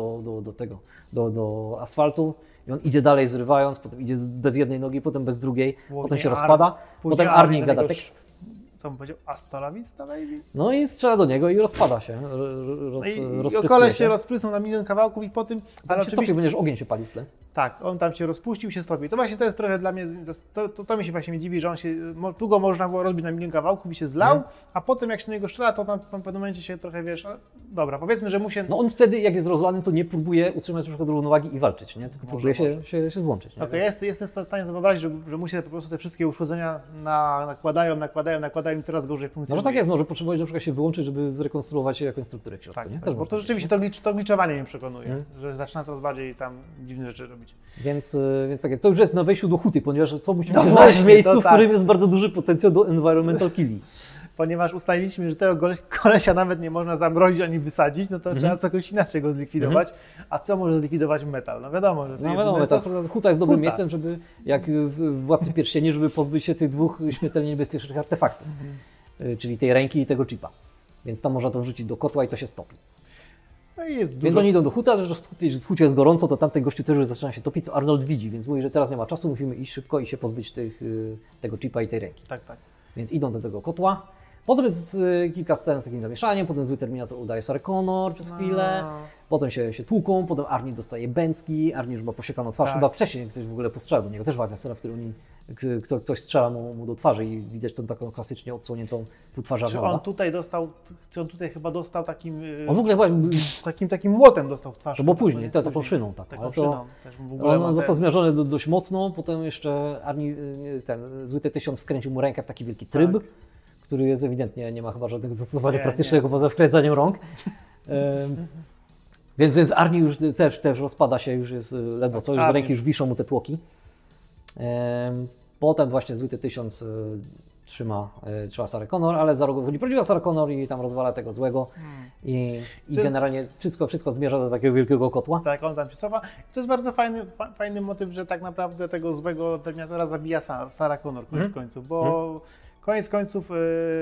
S1: do asfaltu i on idzie dalej zrywając, potem idzie bez jednej nogi, potem bez drugiej, potem się rozpada, potem Arnie gada tekst.
S2: Co on powiedział? Hasta la vista, baby?
S1: No i strzela do niego i rozpada się.
S2: I koleś się rozprysnął na milion kawałków i po tym...
S1: Ale oczywiście będziesz ogień się palił w tle.
S2: Tak, on tam się rozpuścił, się stopił. To właśnie to jest trochę dla mnie, to mi się właśnie dziwi, że on się, tu go można było rozbić na milion kawałków i się zlał, a potem jak się na niego strzela, to tam w pewnym momencie się trochę, wiesz, dobra, powiedzmy, że mu się...
S1: No on wtedy, jak jest rozlany, to nie próbuje utrzymać na przykład równowagi i walczyć, nie? Tylko próbuje się złączyć.
S2: Okej, jestem w stanie to wyobrazić, że mu się po prostu te wszystkie uszkodzenia nakładają i coraz gorzej funkcjonuje.
S1: Może tak jest, może potrzebować na przykład się wyłączyć, żeby zrekonstruować jakąś strukturę w środku,
S2: tak,
S1: nie?
S2: Tak, bo to rzeczywiście to gliczowanie mnie przekonuje, że zaczyna coraz bardziej tam dziwne rzeczy robić.
S1: Więc tak jest. To już jest na wejściu do huty, ponieważ co musimy znaleźć w miejscu, w którym jest bardzo duży potencjał do environmental killing.
S2: Ponieważ ustaliliśmy, że tego kolesia nawet nie można zamrozić ani wysadzić, no to trzeba czegoś inaczej go zlikwidować. A co może zlikwidować metal? No wiadomo, że
S1: metal. Huta jest dobrym miejscem, żeby jak w Władcy Pierścieni, żeby pozbyć się tych 2 śmiertelnie niebezpiecznych artefaktów. Czyli tej ręki i tego chipa. Więc tam można to wrzucić do kotła i to się stopi.
S2: No i jest
S1: więc oni idą do huta, ale że w hucie jest gorąco, to tamten gościu też już zaczyna się topić, co Arnold widzi, więc mówi, że teraz nie ma czasu, musimy iść szybko i się pozbyć tego chipa i tej ręki.
S2: Tak.
S1: Więc idą do tego kotła. Potem jest kilka scen z takim zamieszaniem, potem zły Terminator udaje Sarah Connor przez chwilę, potem się tłuką, potem Arnie dostaje bęcki, Arnie już ma posiekaną twarz, chyba wcześniej ktoś w ogóle postrzela do niego, też ważna scena, w której ktoś strzela mu do twarzy i widać tą taką klasycznie odsłoniętą półtwarz Arnolda.
S2: Czy on tutaj chyba dostał takim...
S1: On w ogóle
S2: takim młotem dostał w twarz.
S1: To było później, taką szyną. Taką
S2: szyną.
S1: On został zmierzony dość mocno, potem jeszcze Arnie, ten zły T-1000 wkręcił mu rękę w taki wielki tryb, który jest ewidentnie, nie ma chyba żadnego zastosowania praktycznego poza wkręcaniem rąk. Więc Arnie już też rozpada się, już jest ledwo coś, z ręki już wiszą mu te tłoki. Potem właśnie zły T-1000 trzyma Sarah Connor, ale za rogu wchodzi prawdziwa Sarah Connor i tam rozwala tego złego i generalnie wszystko zmierza do takiego wielkiego kotła.
S2: Tak, on tam się cofa. To jest bardzo fajny motyw, że tak naprawdę tego złego Terminatora zabija Sarah Connor koniec końców, bo koniec końców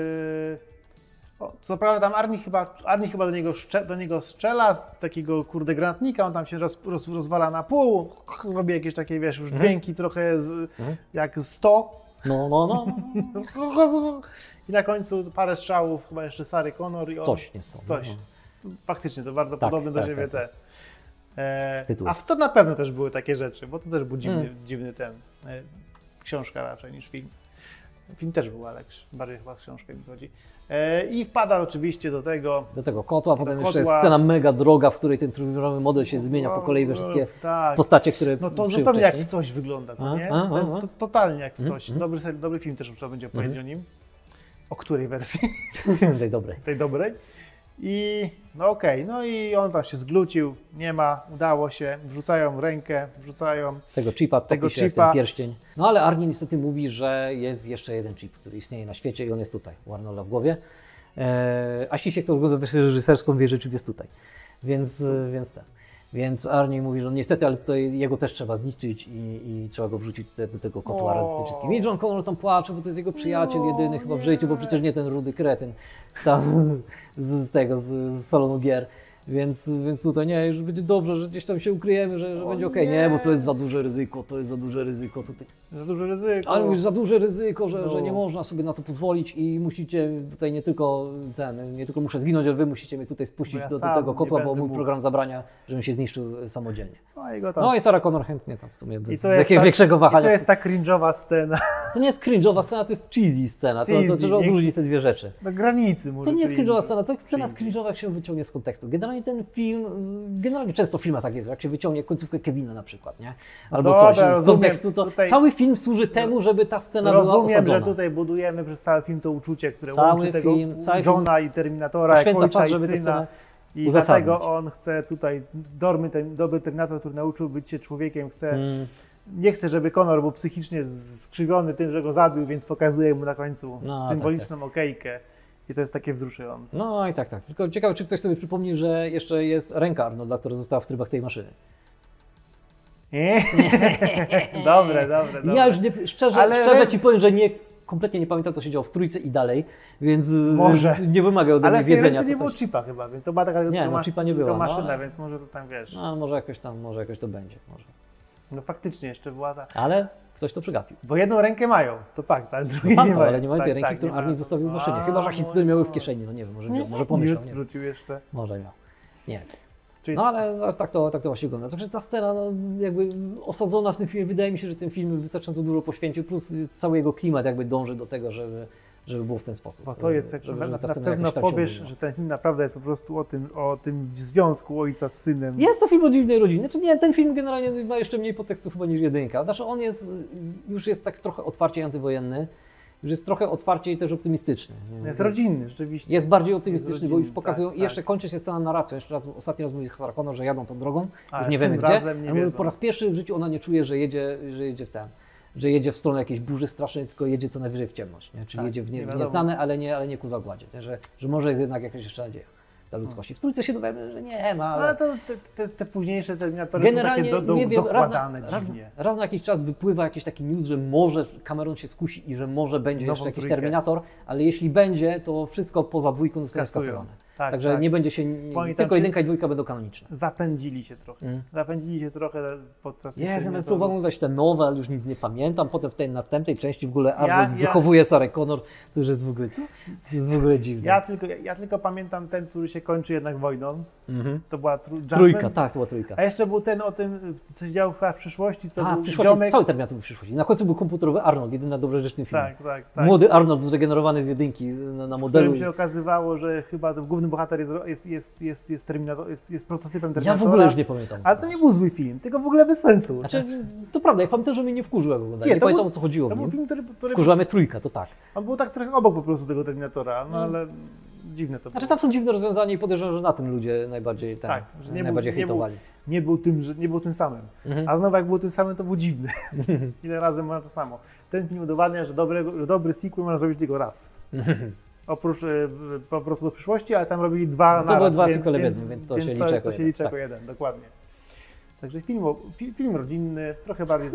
S2: co prawda tam Arnie chyba do niego strzela z takiego kurde granatnika, on tam się rozwala na pół, robi jakieś takie, wiesz, już dźwięki trochę jak 100.
S1: No.
S2: I na końcu parę strzałów, chyba jeszcze Sarah Connor.
S1: Coś.
S2: Faktycznie, to bardzo
S1: Tak,
S2: podobne do
S1: tak,
S2: siebie
S1: tak,
S2: te.
S1: Tytuły.
S2: A w to na pewno też były takie rzeczy, bo to też był dziwny ten, książka raczej niż film. Film też był, ale bardziej chyba z książką mi chodzi. I wpada oczywiście do tego
S1: kotła, potem jeszcze jest
S2: kotła.
S1: scena mega droga, w której ten trójwymiarowy model się zmienia po kolei we wszystkie
S2: tak.
S1: postacie, które
S2: No to
S1: przyjął
S2: zupełnie jak w
S1: wcześniej.
S2: coś wygląda, co nie?
S1: A,
S2: To jest totalnie jak w coś.
S1: Mhm.
S2: Dobry film też trzeba będzie powiedzieć o nim. O której wersji?
S1: Tej dobrej.
S2: Tej dobrej. I no okej, no i on tam się zglucił, nie ma, udało się, wrzucają rękę, wrzucają
S1: Tego chipa,
S2: tego
S1: topi się jak
S2: chipa.
S1: ten pierścień. No ale Arnie niestety mówi, że jest jeszcze jeden chip, który istnieje na świecie i on jest tutaj, u Arnolda w głowie. A Ścisiek, kto ogląda wersję reżyserską, wie, że chip jest tutaj. Więc Arnie mówi, że niestety, ale tutaj jego też trzeba zniszczyć i trzeba go wrzucić do tego kotła razem z tym wszystkim. I John Connor tam płacze, bo to jest jego przyjaciel jedyny chyba w życiu, bo przecież nie ten rudy kretyn z salonu gier. Więc tutaj nie, już będzie dobrze, że gdzieś tam się ukryjemy, że będzie okej. Nie, bo to jest za duże ryzyko, tutaj.
S2: za duże ryzyko.
S1: Ale już za duże ryzyko, że nie można sobie na to pozwolić i musicie tutaj nie tylko muszę zginąć, ale wy musicie mnie tutaj spuścić
S2: ja
S1: do
S2: sam
S1: tego
S2: nie
S1: kotła, bo
S2: będę
S1: mój
S2: mógł.
S1: program zabrania, żebym się zniszczył samodzielnie.
S2: No i go tam.
S1: No i Sarah Connor chętnie tam w sumie bez
S2: to jest
S1: jakiegoś
S2: tak-
S1: większego
S2: I
S1: wahania.
S2: to jest ta cringe'owa scena.
S1: To nie jest cringe'owa scena, to jest cheesy scena. To
S2: Cheesy,
S1: trzeba
S2: niech-
S1: odróżnić te dwie rzeczy.
S2: Na granicy może.
S1: To nie jest
S2: cringe.
S1: cringe'owa scena, to jest scena
S2: Cheesy.
S1: cringe'owa, jak się wyciągnie z kontekstu. Generalnie ten film, generalnie często w filmach tak jest, jak się wyciągnie końcówkę Kevina na przykład, nie? Albo
S2: Dobra,
S1: coś z
S2: rozumiem.
S1: kontekstu, to
S2: Tutaj-
S1: cały film służy temu, żeby ta scena była
S2: Rozumiem,
S1: osadzona.
S2: że tutaj budujemy przez cały film to uczucie, które
S1: Cały
S2: łączy tego
S1: film, cały
S2: Johna i Terminatora, jak
S1: Poświęca
S2: ojca
S1: czas,
S2: i
S1: żeby tę
S2: syna.
S1: scenę
S2: I
S1: uzasadnić.
S2: dlatego on chce tutaj, dobry Terminator, który nauczył być się człowiekiem, chce, nie chce, żeby Connor był psychicznie skrzywiony tym, że go zabił, więc pokazuje mu na końcu
S1: No,
S2: symboliczną okejkę. I to jest takie wzruszające.
S1: No i tak. Tylko ciekawe, czy ktoś sobie przypomni, że jeszcze jest ręka Arnolda, która została w trybach tej maszyny.
S2: Dobre.
S1: Ja już nie, szczerze
S2: Ale-
S1: ci powiem, że kompletnie nie pamiętam, co się działo w trójce i dalej, więc
S2: Może.
S1: nie wymaga ode
S2: Ale
S1: mnie
S2: w tej
S1: wiedzenia.
S2: ręce nie
S1: to
S2: było
S1: też.
S2: chipa chyba, więc to była taka
S1: Nie, no, chipa nie było,
S2: tylko
S1: no,
S2: maszyna,
S1: ale-
S2: więc może to tam wiesz.
S1: No, może jakoś to będzie. Może.
S2: No faktycznie jeszcze była ta.
S1: Ale ktoś to przegapił.
S2: Bo jedną rękę mają, to fakt, ale drugiej
S1: No
S2: nie
S1: pamiętam,
S2: mają.
S1: ale nie mają tej ręki,
S2: nie
S1: którą
S2: mają.
S1: Arnie zostawił w maszynie.
S2: A,
S1: Chyba, że historie
S2: mój
S1: miały w
S2: Boże.
S1: kieszeni, no nie wiem, może pomyślał, nie wiem.
S2: Wrzucił jeszcze.
S1: Może miał. Nie wiem.
S2: Czyli
S1: No ale tak to właśnie wygląda. Także ta scena jakby osadzona w tym filmie, wydaje mi się, że ten film wystarczająco dużo poświęcił, plus cały jego klimat jakby dąży do tego, żeby było w ten sposób.
S2: bo to jest, jak
S1: żeby
S2: na
S1: ta scena
S2: pewno
S1: jakoś tak się
S2: powiesz,
S1: odbyła.
S2: że ten film naprawdę jest po prostu o tym związku ojca z synem.
S1: Jest to film o dziwnej rodzinie. Znaczy nie, ten film generalnie ma jeszcze mniej podtekstu chyba niż jedynka. Znaczy on już jest tak trochę otwarciej antywojenny, już jest trochę otwarciej też optymistyczny. Nie?
S2: Jest rodzinny, rzeczywiście.
S1: Jest bardziej optymistyczny, bo już
S2: rodzinny,
S1: pokazują,
S2: tak,
S1: i jeszcze
S2: tak.
S1: kończy się scena narracją. Ostatni raz mówi Sarah Connor, że jadą tą drogą,
S2: Ale
S1: już nie wiemy
S2: tym
S1: gdzie.
S2: razem nie
S1: Ale mówi,
S2: wiedzą.
S1: po raz pierwszy w życiu ona nie czuje, że jedzie że jedzie w stronę jakiejś burzy strasznej, tylko jedzie co najwyżej w ciemność. Nie? Czyli
S2: Tak,
S1: jedzie w
S2: nie
S1: w
S2: wiadomo.
S1: nieznane, ale nie ku zagładzie. Nie? Że może jest jednak jakaś jeszcze nadzieja dla ludzkości. W trójce się dowiemy, że nie ma,
S2: Ale
S1: ale...
S2: to te późniejsze Terminatory są takie
S1: nie wiem,
S2: dokładane dziwnie.
S1: raz na jakiś czas wypływa jakiś taki news, że może Cameron się skusi i że może będzie
S2: Nową
S1: jeszcze jakiś
S2: trójkę.
S1: Terminator, ale jeśli będzie, to wszystko poza dwójką zostanie
S2: Skasują.
S1: skasowane.
S2: Tak,
S1: Także
S2: tak.
S1: nie będzie się,
S2: Pamiętam,
S1: tylko
S2: czy-
S1: jedynka i dwójka będą kanoniczne.
S2: Zapędzili się trochę. Zapędzili się trochę podczas tych
S1: Ja nawet
S2: Terminatorów.
S1: próbowałem oglądać te nowe, ale już nic nie pamiętam. Potem w tej następnej części w ogóle Arnold
S2: ja-
S1: wychowuje Sarah Connor, to już jest w ogóle dziwne.
S2: Ja tylko pamiętam ten, który się kończy jednak wojną.
S1: Mhm.
S2: To była
S1: Trójka, tak, to była trójka.
S2: A jeszcze był ten o tym, co się działo chyba w przyszłości, co
S1: A, w
S2: był
S1: przyszłości,
S2: ziomek.
S1: cały Terminator był w przyszłości. Na końcu był komputerowy Arnold, jedyna dobra rzecz w tym filmie.
S2: Tak.
S1: Młody Arnold zregenerowany z jedynki na
S2: W
S1: modelu.
S2: którym się okazywało, że chyba ten główny bohater jest Terminator, jest prototypem
S1: Ja
S2: Terminatora.
S1: w ogóle już nie pamiętam.
S2: Ale to nie był zły film, tylko w ogóle bez sensu.
S1: Znaczy, to prawda, ja pamiętam, że mnie nie wkurzył, jak oglądałem.
S2: Nie,
S1: Nie
S2: to
S1: pamiętam,
S2: był-
S1: o co chodziło
S2: To
S1: w
S2: był
S1: nim.
S2: film, który
S1: Wkurzyła mnie trójka, to tak.
S2: on był tak trochę obok po prostu tego Terminatora, no ale dziwne to
S1: Znaczy,
S2: było.
S1: tam są dziwne rozwiązania i podejrzewam, że na tym ludzie najbardziej,
S2: Tak, że nie
S1: najbardziej
S2: był- nie był-
S1: hejtowali.
S2: Nie był tym samym.
S1: Mhm.
S2: A znowu jak był tym samym, to był dziwny. Ile razy można to samo. Ten film udowadnia, że dobry sequel można zrobić tylko raz. Oprócz powrotu do przyszłości, ale tam robili dwa
S1: To były
S2: naraz.
S1: dwa sequele w jednym, więc to się liczy jako
S2: to się
S1: jeden,
S2: liczy
S1: tak.
S2: jako jeden, dokładnie. Także film rodzinny, trochę bardziej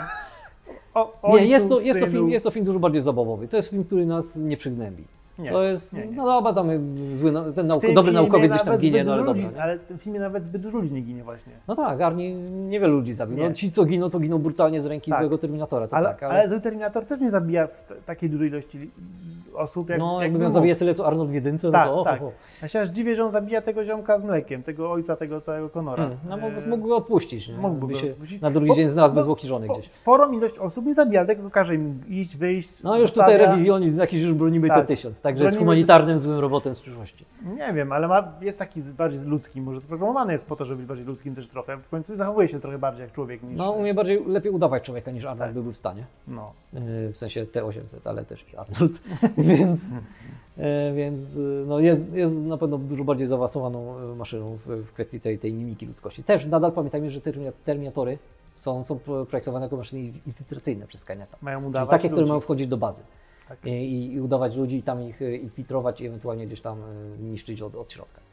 S2: o
S1: Nie,
S2: ojcu,
S1: jest
S2: synu.
S1: to film dużo bardziej zabawowy. To jest film, który nas nie przygnębi.
S2: Nie,
S1: To jest,
S2: nie.
S1: no dobra, tam zły, ten
S2: W tym
S1: dobry
S2: filmie
S1: naukowiec gdzieś tam
S2: nawet
S1: ginie,
S2: zbyt
S1: no ale
S2: dużo
S1: dobra.
S2: ludzi,
S1: nie?
S2: ale w tym filmie nawet zbyt dużo ludzi nie ginie właśnie.
S1: No tak, Arnie niewiele ludzi zabił. No,
S2: Nie.
S1: ci, co giną, to giną brutalnie z ręki
S2: Tak.
S1: złego Terminatora. To
S2: Ale,
S1: tak,
S2: ale zły Terminator też nie zabija w takiej dużej ilości osób.
S1: Jakby miał zabijać tyle, co Arnold w jedynce,
S2: tak,
S1: no to
S2: tak. Ja się aż dziwię, że on zabija tego ziomka z mlekiem, tego ojca, tego całego Connora.
S1: No mógł go odpuścić, nie?
S2: Mógłby
S1: się
S2: go
S1: na drugi dzień znalazł bez zwłoki żony gdzieś.
S2: Sporą ilość osób nie zabija, tylko każe im iść, wyjść.
S1: No już tutaj rewizjonizm jakiś już bronimy
S2: tak.
S1: T-1000, także jest humanitarnym złym robotem z przyszłości.
S2: Nie wiem, ale jest taki bardziej ludzki, może zaprogramowany jest po to, żeby być bardziej ludzkim też trochę. W końcu zachowuje się trochę bardziej jak człowiek niż...
S1: No umie lepiej udawać człowieka niż Arnold by był w stanie.
S2: No.
S1: W sensie T-800, ale też i Arnold. Więc no jest na pewno dużo bardziej zaawansowaną maszyną w kwestii tej mimiki ludzkości. Też nadal pamiętajmy, że Terminatory są projektowane jako maszyny infiltracyjne przez Skyneta.
S2: Mają udawać
S1: takie,
S2: ludzi.
S1: które mają wchodzić do bazy.
S2: Tak.
S1: I udawać ludzi i tam ich infiltrować i ewentualnie gdzieś tam niszczyć od środka.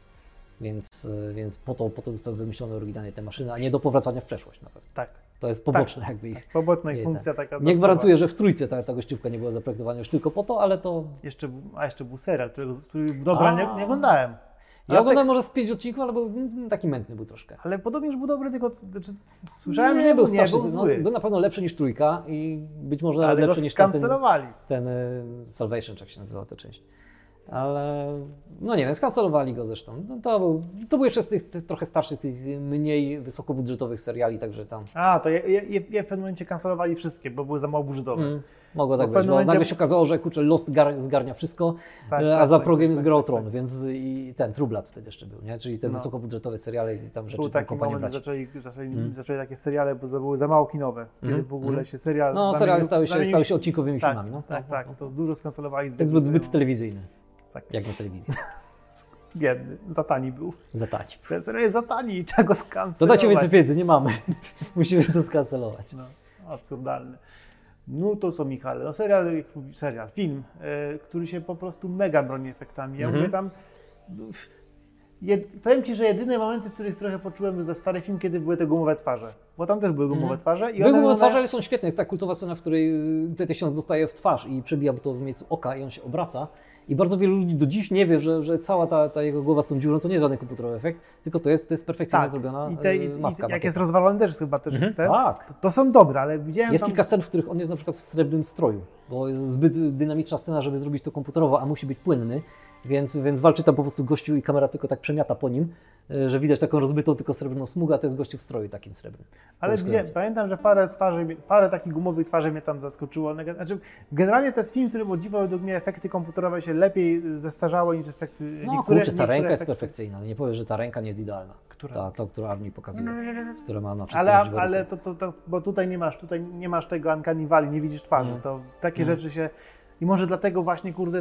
S1: Więc po to zostały wymyślone oryginalnie te maszyny, a nie do powracania w przeszłość na pewno.
S2: Tak.
S1: To jest poboczne jakby ich.
S2: Poboczna ich funkcja taka.
S1: Nie gwarantuję, że w trójce ta gościówka nie była zaprojektowana już tylko po to, ale to...
S2: Jeszcze był serial, który dobra nie oglądałem.
S1: Ja oglądałem może z 5 odcinków, ale był taki mętny był troszkę.
S2: Ale podobnież był dobry, tylko słyszałem, że
S1: nie był
S2: zły.
S1: Był na pewno lepszy niż trójka i być może nawet lepszy niż ten Salvation, czy jak się nazywa ta część. Ale no nie wiem, skancelowali go zresztą. No, to był jeszcze z tych trochę starszych, tych mniej wysokobudżetowych seriali, także tam...
S2: To je w pewnym momencie kancelowali wszystkie, bo były za mało budżetowe.
S1: Mogło tak być, bo nagle się okazało, że kurczę, Lost zgarnia wszystko, a za progiem jest Gra o Tron, więc i ten True Blood wtedy jeszcze był, nie? Czyli te wysokobudżetowe seriale i tam rzeczy.
S2: Był taki moment, zaczęli takie seriale, bo były za mało kinowe, kiedy w ogóle się serial...
S1: No seriale stały się odcinkowymi filmami. No.
S2: Tak, to dużo skancelowali.
S1: Więc był zbyt telewizyjny, jak na telewizji.
S2: Biedny, za tani był.
S1: Za tani.
S2: Ten serial jest za tani, trzeba go skancelować.
S1: Dodajcie więcej wiedzy, nie mamy. Musimy to skancelować.
S2: No, absurdalne. No to co, Michale, no film, który się po prostu mega broni efektami. Ja mówię tam, powiem Ci, że jedyne momenty, w których trochę poczułem za stary film, kiedy były te gumowe twarze. Bo tam też były gumowe twarze.
S1: Były gumowe twarze, ale są świetne. Jest ta kultowa scena, w której T-1000 dostaje w twarz i przebija to w miejscu oka i on się obraca. I bardzo wielu ludzi do dziś nie wie, że cała ta jego głowa z tą dziurą to nie jest żaden komputerowy efekt, tylko to jest perfekcyjnie zrobiona maska.
S2: Jak jest rozwalony też chyba jest ten.
S1: Tak.
S2: To są dobre, ale widziałem
S1: jest kilka scen, w których on jest na przykład w srebrnym stroju, bo jest zbyt dynamiczna scena, żeby zrobić to komputerowo, a musi być płynny, więc walczy tam po prostu gościu i kamera tylko tak przemiata po nim, że widać taką rozmytą tylko srebrną smugę, a to jest gościu w stroju takim srebrnym.
S2: Ale pamiętam, że parę takich gumowych twarzy mnie tam zaskoczyło. Znaczy, generalnie to jest film, który o dziwo według mnie efekty komputerowe się lepiej zestarzały niż efekty...
S1: Ta ręka jest perfekcyjna, nie powiesz, że ta ręka nie jest idealna. Która? Ta, którą Armii pokazuje, która ma na wszystko
S2: ale bo tutaj nie masz tego Uncanny Valley, nie widzisz twarzy, to takie rzeczy się... I może dlatego właśnie, kurde,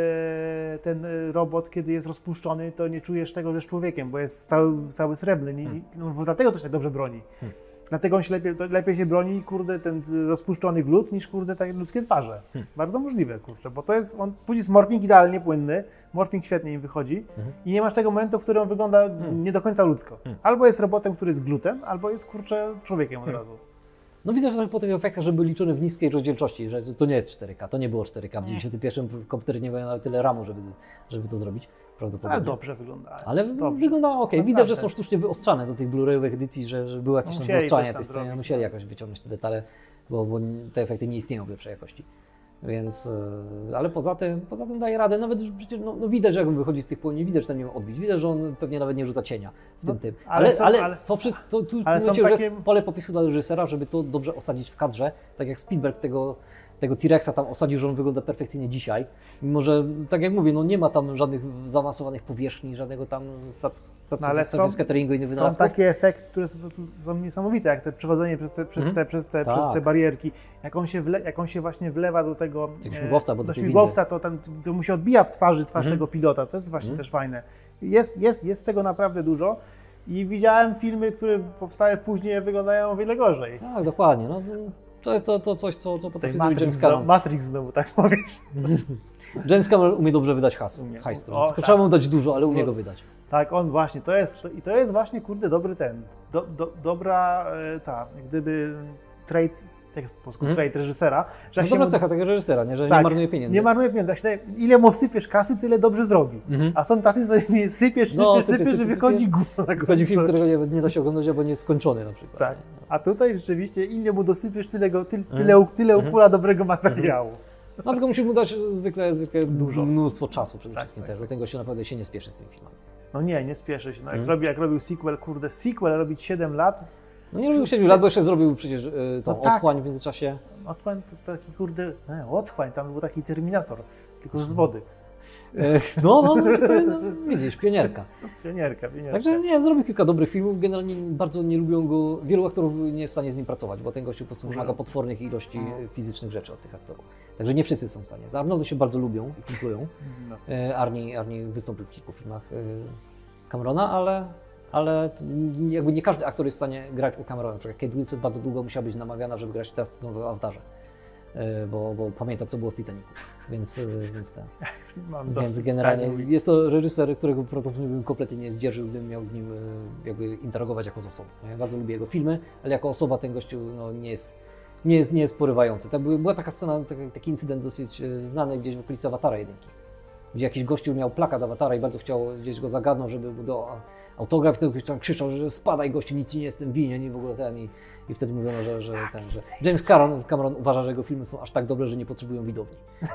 S2: ten robot, kiedy jest rozpuszczony, to nie czujesz tego, że jest człowiekiem, bo jest cały srebrny. Bo dlatego to się tak dobrze broni. Dlatego on się lepiej się broni, kurde, ten rozpuszczony glut, niż, kurde, takie ludzkie twarze. Bardzo możliwe, kurczę, bo to jest, później jest morfing idealnie płynny, morfing świetnie im wychodzi i nie masz tego momentu, w którym on wygląda nie do końca ludzko. Albo jest robotem, który jest glutem, albo jest, kurczę, człowiekiem od razu.
S1: No widać trochę po tych efektach, że były liczone w niskiej rozdzielczości, że to nie jest 4K, to nie było 4K. W 91 komputery nie miały nawet tyle RAMu, żeby to zrobić. Prawdopodobnie.
S2: Ale dobrze wyglądały.
S1: Ale wyglądało ok. Widać, że są sztucznie wyostrzane do tych Blu-rayowych edycji, że było jakieś wyostrzanie tej sceny. Musieli jakoś wyciągnąć te detale, bo te efekty nie istnieją w lepszej jakości. Więc, ale poza tym daje radę. Nawet już przecież widać, że jak on wychodzi z tych płoni, widać, że tam nie ma odbić. Widać, że on pewnie nawet nie rzuca cienia w tym. Ale to wszystko, tu już jest pole popisu dla reżysera, żeby to dobrze osadzić w kadrze. Tak jak Spielberg tego T-Rexa tam osadził, że on wygląda perfekcyjnie dzisiaj. Mimo że, tak jak mówię, nie ma tam żadnych zaawansowanych powierzchni, żadnego tam scatteringu i innych wynalazków.
S2: Są takie efekty, które są niesamowite, jak te przechodzenie przez te barierki. Jak on się właśnie wlewa do tego śmigłowca, to mu się odbija w twarz tego pilota. To jest właśnie też fajne. Jest tego naprawdę dużo. I widziałem filmy, które powstały później, wyglądają o wiele gorzej.
S1: Tak, dokładnie. To jest to coś, co potrafi zrobić James Cameron.
S2: Matrix znowu, tak powiesz.
S1: James Cameron umie dobrze wydać hajs. Trzeba mu dać dużo, ale umie go wydać.
S2: Tak, on właśnie, to jest właśnie, kurde, dobry dobra, jak gdyby trade, po polsku trade reżysera. Że
S1: dobra cecha tego reżysera, nie? Że nie marnuje pieniędzy.
S2: Nie marnuje pieniędzy. Ile mu wsypiesz kasy, tyle dobrze zrobi. A są tacy, że sypiesz, że wychodzi gówno.
S1: Wychodzi film, którego nie da się oglądać, bo nie jest skończony na przykład.
S2: Tak. A tutaj rzeczywiście ile mu dosypiesz, tyle ukula dobrego materiału.
S1: No tylko musimy mu dać zwykle
S2: Dużo.
S1: mnóstwo czasu przede
S2: Tak,
S1: wszystkim
S2: tak,
S1: też,
S2: tak.
S1: dlatego się naprawdę się nie spieszy z tymi filmami.
S2: No nie spieszy się. No, jak robił sequel, kurde, sequel robić 7 lat,
S1: No nie robił 7 lat, bo jeszcze zrobił przecież tą
S2: No tak.
S1: otchłań w międzyczasie.
S2: otchłań to taki kurde, otchłań, tam był taki Terminator, tylko z wody.
S1: No, widzisz, pionierka.
S2: Pionierka.
S1: Także nie, zrobił kilka dobrych filmów, generalnie bardzo nie lubią go, wielu aktorów nie jest w stanie z nim pracować, bo ten gościu po prostu wymaga potwornych ilości fizycznych rzeczy od tych aktorów. Także nie wszyscy są w stanie. Z Arnoldem się bardzo lubią i kumplują.
S2: No.
S1: Arnie wystąpił w kilku filmach Camerona, ale jakby nie każdy aktor jest w stanie grać u Camerona. Na przykład Kate Winslet bardzo długo musiała być namawiana, żeby grać teraz w nowym Avatarze. Bo pamięta, co było w Titanicu, więc generalnie jest to reżyser, którego prawdopodobnie bym kompletnie nie zdzierżył, gdybym miał z nim jakby interagować jako z osobą. Ja bardzo lubię jego filmy, ale jako osoba ten gościu no, nie jest porywający. Tak, była taka scena, taki incydent dosyć znany gdzieś w okolicy Awatara 1, gdzie jakiś gościu miał plakat Awatara i bardzo chciał gdzieś go zagadnąć, żeby mu do autograf, i wtedy tam krzyczał, że spadaj gościu, nic ci nie jestem winien i w ogóle ten. I wtedy mówiono, że James Cameron uważa, że jego filmy są aż tak dobre, że nie potrzebują widowni.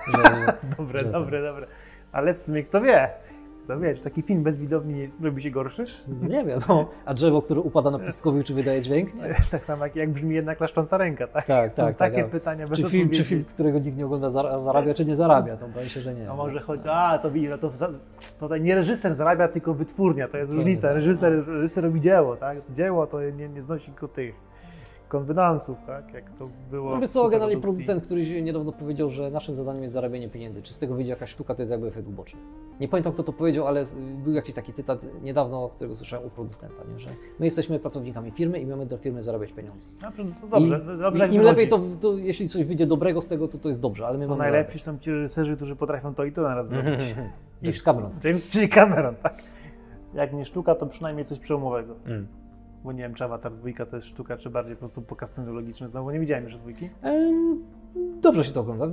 S2: Dobre. Ale w sumie kto wie, czy taki film bez widowni robi się gorszy?
S1: Nie wiem, no. A drzewo, które upada na pustkowiu, czy wydaje dźwięk? Nie.
S2: Tak samo jak brzmi jedna klaszcząca ręka, tak?
S1: Tak.
S2: Takie pytania bez
S1: odpowiedzi. Czy film, którego nikt nie ogląda, zarabia, czy nie zarabia? To boję się, że nie.
S2: A może chodzi, to widzisz, to nie reżyser zarabia, tylko wytwórnia, to jest różnica. Reżyser robi dzieło, tak? Dzieło to nie znosi tylko tych konwenansów, tak? Jak to było.
S1: No wiesz co, generalnie producent, który niedawno powiedział, że naszym zadaniem jest zarabianie pieniędzy. Czy z tego wyjdzie jakaś sztuka, to jest jakby efekt uboczny. Nie pamiętam, kto to powiedział, ale był jakiś taki cytat niedawno, którego słyszałem u producenta, nie? Że my jesteśmy pracownikami firmy i mamy dla firmy zarabiać pieniądze.
S2: To dobrze.
S1: Im lepiej to, jeśli coś wyjdzie dobrego z tego, to jest dobrze, ale my mamy
S2: najlepsi są ci reżyserzy, którzy potrafią to i to naraz zrobić.
S1: James Cameron.
S2: Czyli Cameron, tak. Jak nie sztuka, to przynajmniej coś przełomowego. Bo nie wiem, czy Avatar 2 to jest sztuka, czy bardziej po prostu pokaz technologiczny. Znowu nie widziałem jeszcze 2.
S1: Dobrze się to ogląda.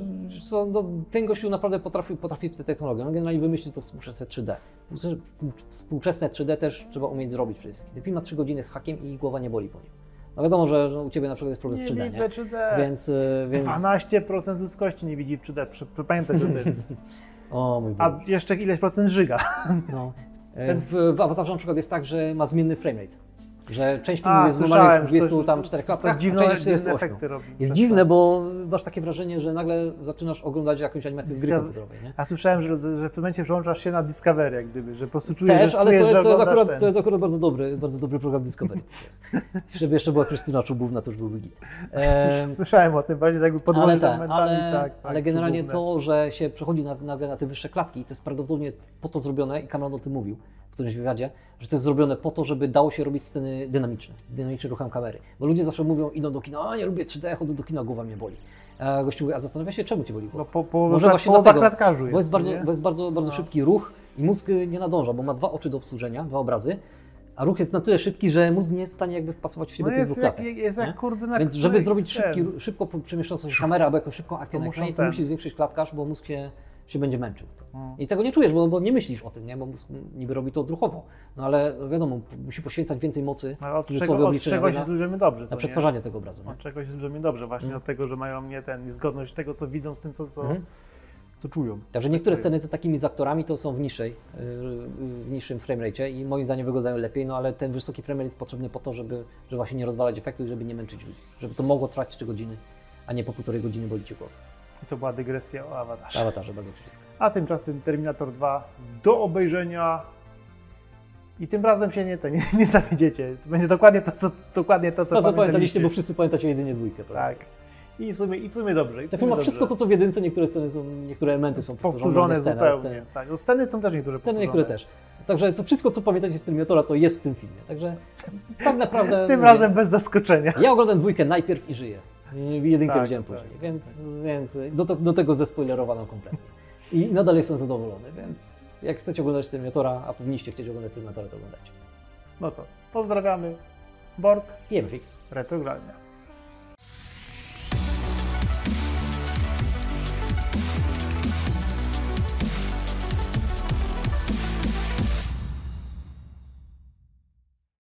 S1: Ten gościu naprawdę potrafi w tę technologię. On generalnie wymyślił to współczesne 3D. Współczesne 3D też trzeba umieć zrobić przede wszystkim. Ten film ma 3 godziny z hakiem i głowa nie boli po nim. No wiadomo, że u Ciebie na przykład jest problem z 3D.
S2: Nie widzę 3D.
S1: Więc...
S2: 12% ludzkości nie widzi w 3D. Pamiętaj o tym.
S1: O mój Boże.
S2: A jeszcze ileś procent żyga.
S1: No. W Avatarze na przykład jest tak, że ma zmienny framerate. Że część filmu jest normalnie w 24 klatkach, a część w 48. Jest dziwne, bo masz takie wrażenie, że nagle zaczynasz oglądać jakąś animację z gry komputerowej. Nie?
S2: A słyszałem, że w pewnym momencie przełączasz się na Discovery, jak gdyby, że po prostu czujesz,
S1: też,
S2: że
S1: ale to jest
S2: że
S1: akurat bardzo dobry program Discovery. Żeby jeszcze była Krystyna Czubówna, to już byłby git.
S2: Słyszałem o tym, właśnie jakby podłożyć momentami.
S1: Ale generalnie to, że się przechodzi nagle na te wyższe klatki, to jest prawdopodobnie po to zrobione, i Cameron o tym mówił w którymś wywiadzie, że to jest zrobione po to, żeby dało się robić sceny dynamiczne, z dynamicznym ruchem kamery. Bo ludzie zawsze mówią, idą do kina, nie lubię 3D, chodzę do kina, głowa mnie boli. A gościu mówi, a zastanawia się, czemu Cię boli głowa?
S2: No może właśnie dlatego, klatkarzu jest,
S1: bo jest bardzo szybki ruch i mózg nie nadąża, bo ma 2 oczy do obsłużenia, 2 obrazy, a ruch jest na tyle szybki, że mózg nie jest w stanie jakby wpasować w siebie tych 2 klatek. Więc żeby zrobić szybko przemieszczającą się kamerę albo jakąś szybką akcję na ekranie, to musi zwiększyć klatkarz, bo mózg się będzie męczył. I tego nie czujesz, bo nie myślisz o tym, nie? Bo niby robi to odruchowo. No ale wiadomo, musi poświęcać więcej mocy
S2: od czegoś jest ludziom dobrze.
S1: Na przetwarzanie tego obrazu.
S2: Od czegoś jest ludziom dobrze, właśnie od tego, że mają niezgodność tego, co widzą z tym, co czują.
S1: Także niektóre sceny takimi z aktorami to są w niższym framerate i moim zdaniem wyglądają lepiej, no ale ten wysoki framerate jest potrzebny po to, żeby właśnie nie rozwalać efektu i żeby nie męczyć ludzi. Żeby to mogło trwać 3 godziny, a nie po 1,5 godziny boli Cię głowę.
S2: I to była dygresja o Avatarze.
S1: Avatarze, bardzo krótko.
S2: A tymczasem Terminator 2 do obejrzenia i tym razem się nie zawiedziecie. To będzie dokładnie to, co
S1: pamiętaliście, bo wszyscy pamiętacie jedynie 2. Prawda?
S2: Tak. I w sumie dobrze.
S1: Ten film ma wszystko to, co w jedynce, niektóre elementy są
S2: powtórzone zupełnie. Tak. No, sceny są też niektóre powtórzone.
S1: Niektóre też. Także to wszystko, co pamiętacie z Terminatora, to jest w tym filmie. Także tak naprawdę...
S2: Tym razem bez zaskoczenia.
S1: Ja oglądam 2 najpierw i żyję. Jedynkę widziałem później, więc do tego zespoilerowano kompletnie. I nadal jestem zadowolony, więc jak chcecie oglądać Terminatora, a powinniście chcieć oglądać Terminatora, to oglądajcie.
S2: No co, pozdrawiamy. Borg
S1: i MFX.
S2: Retrogralnia.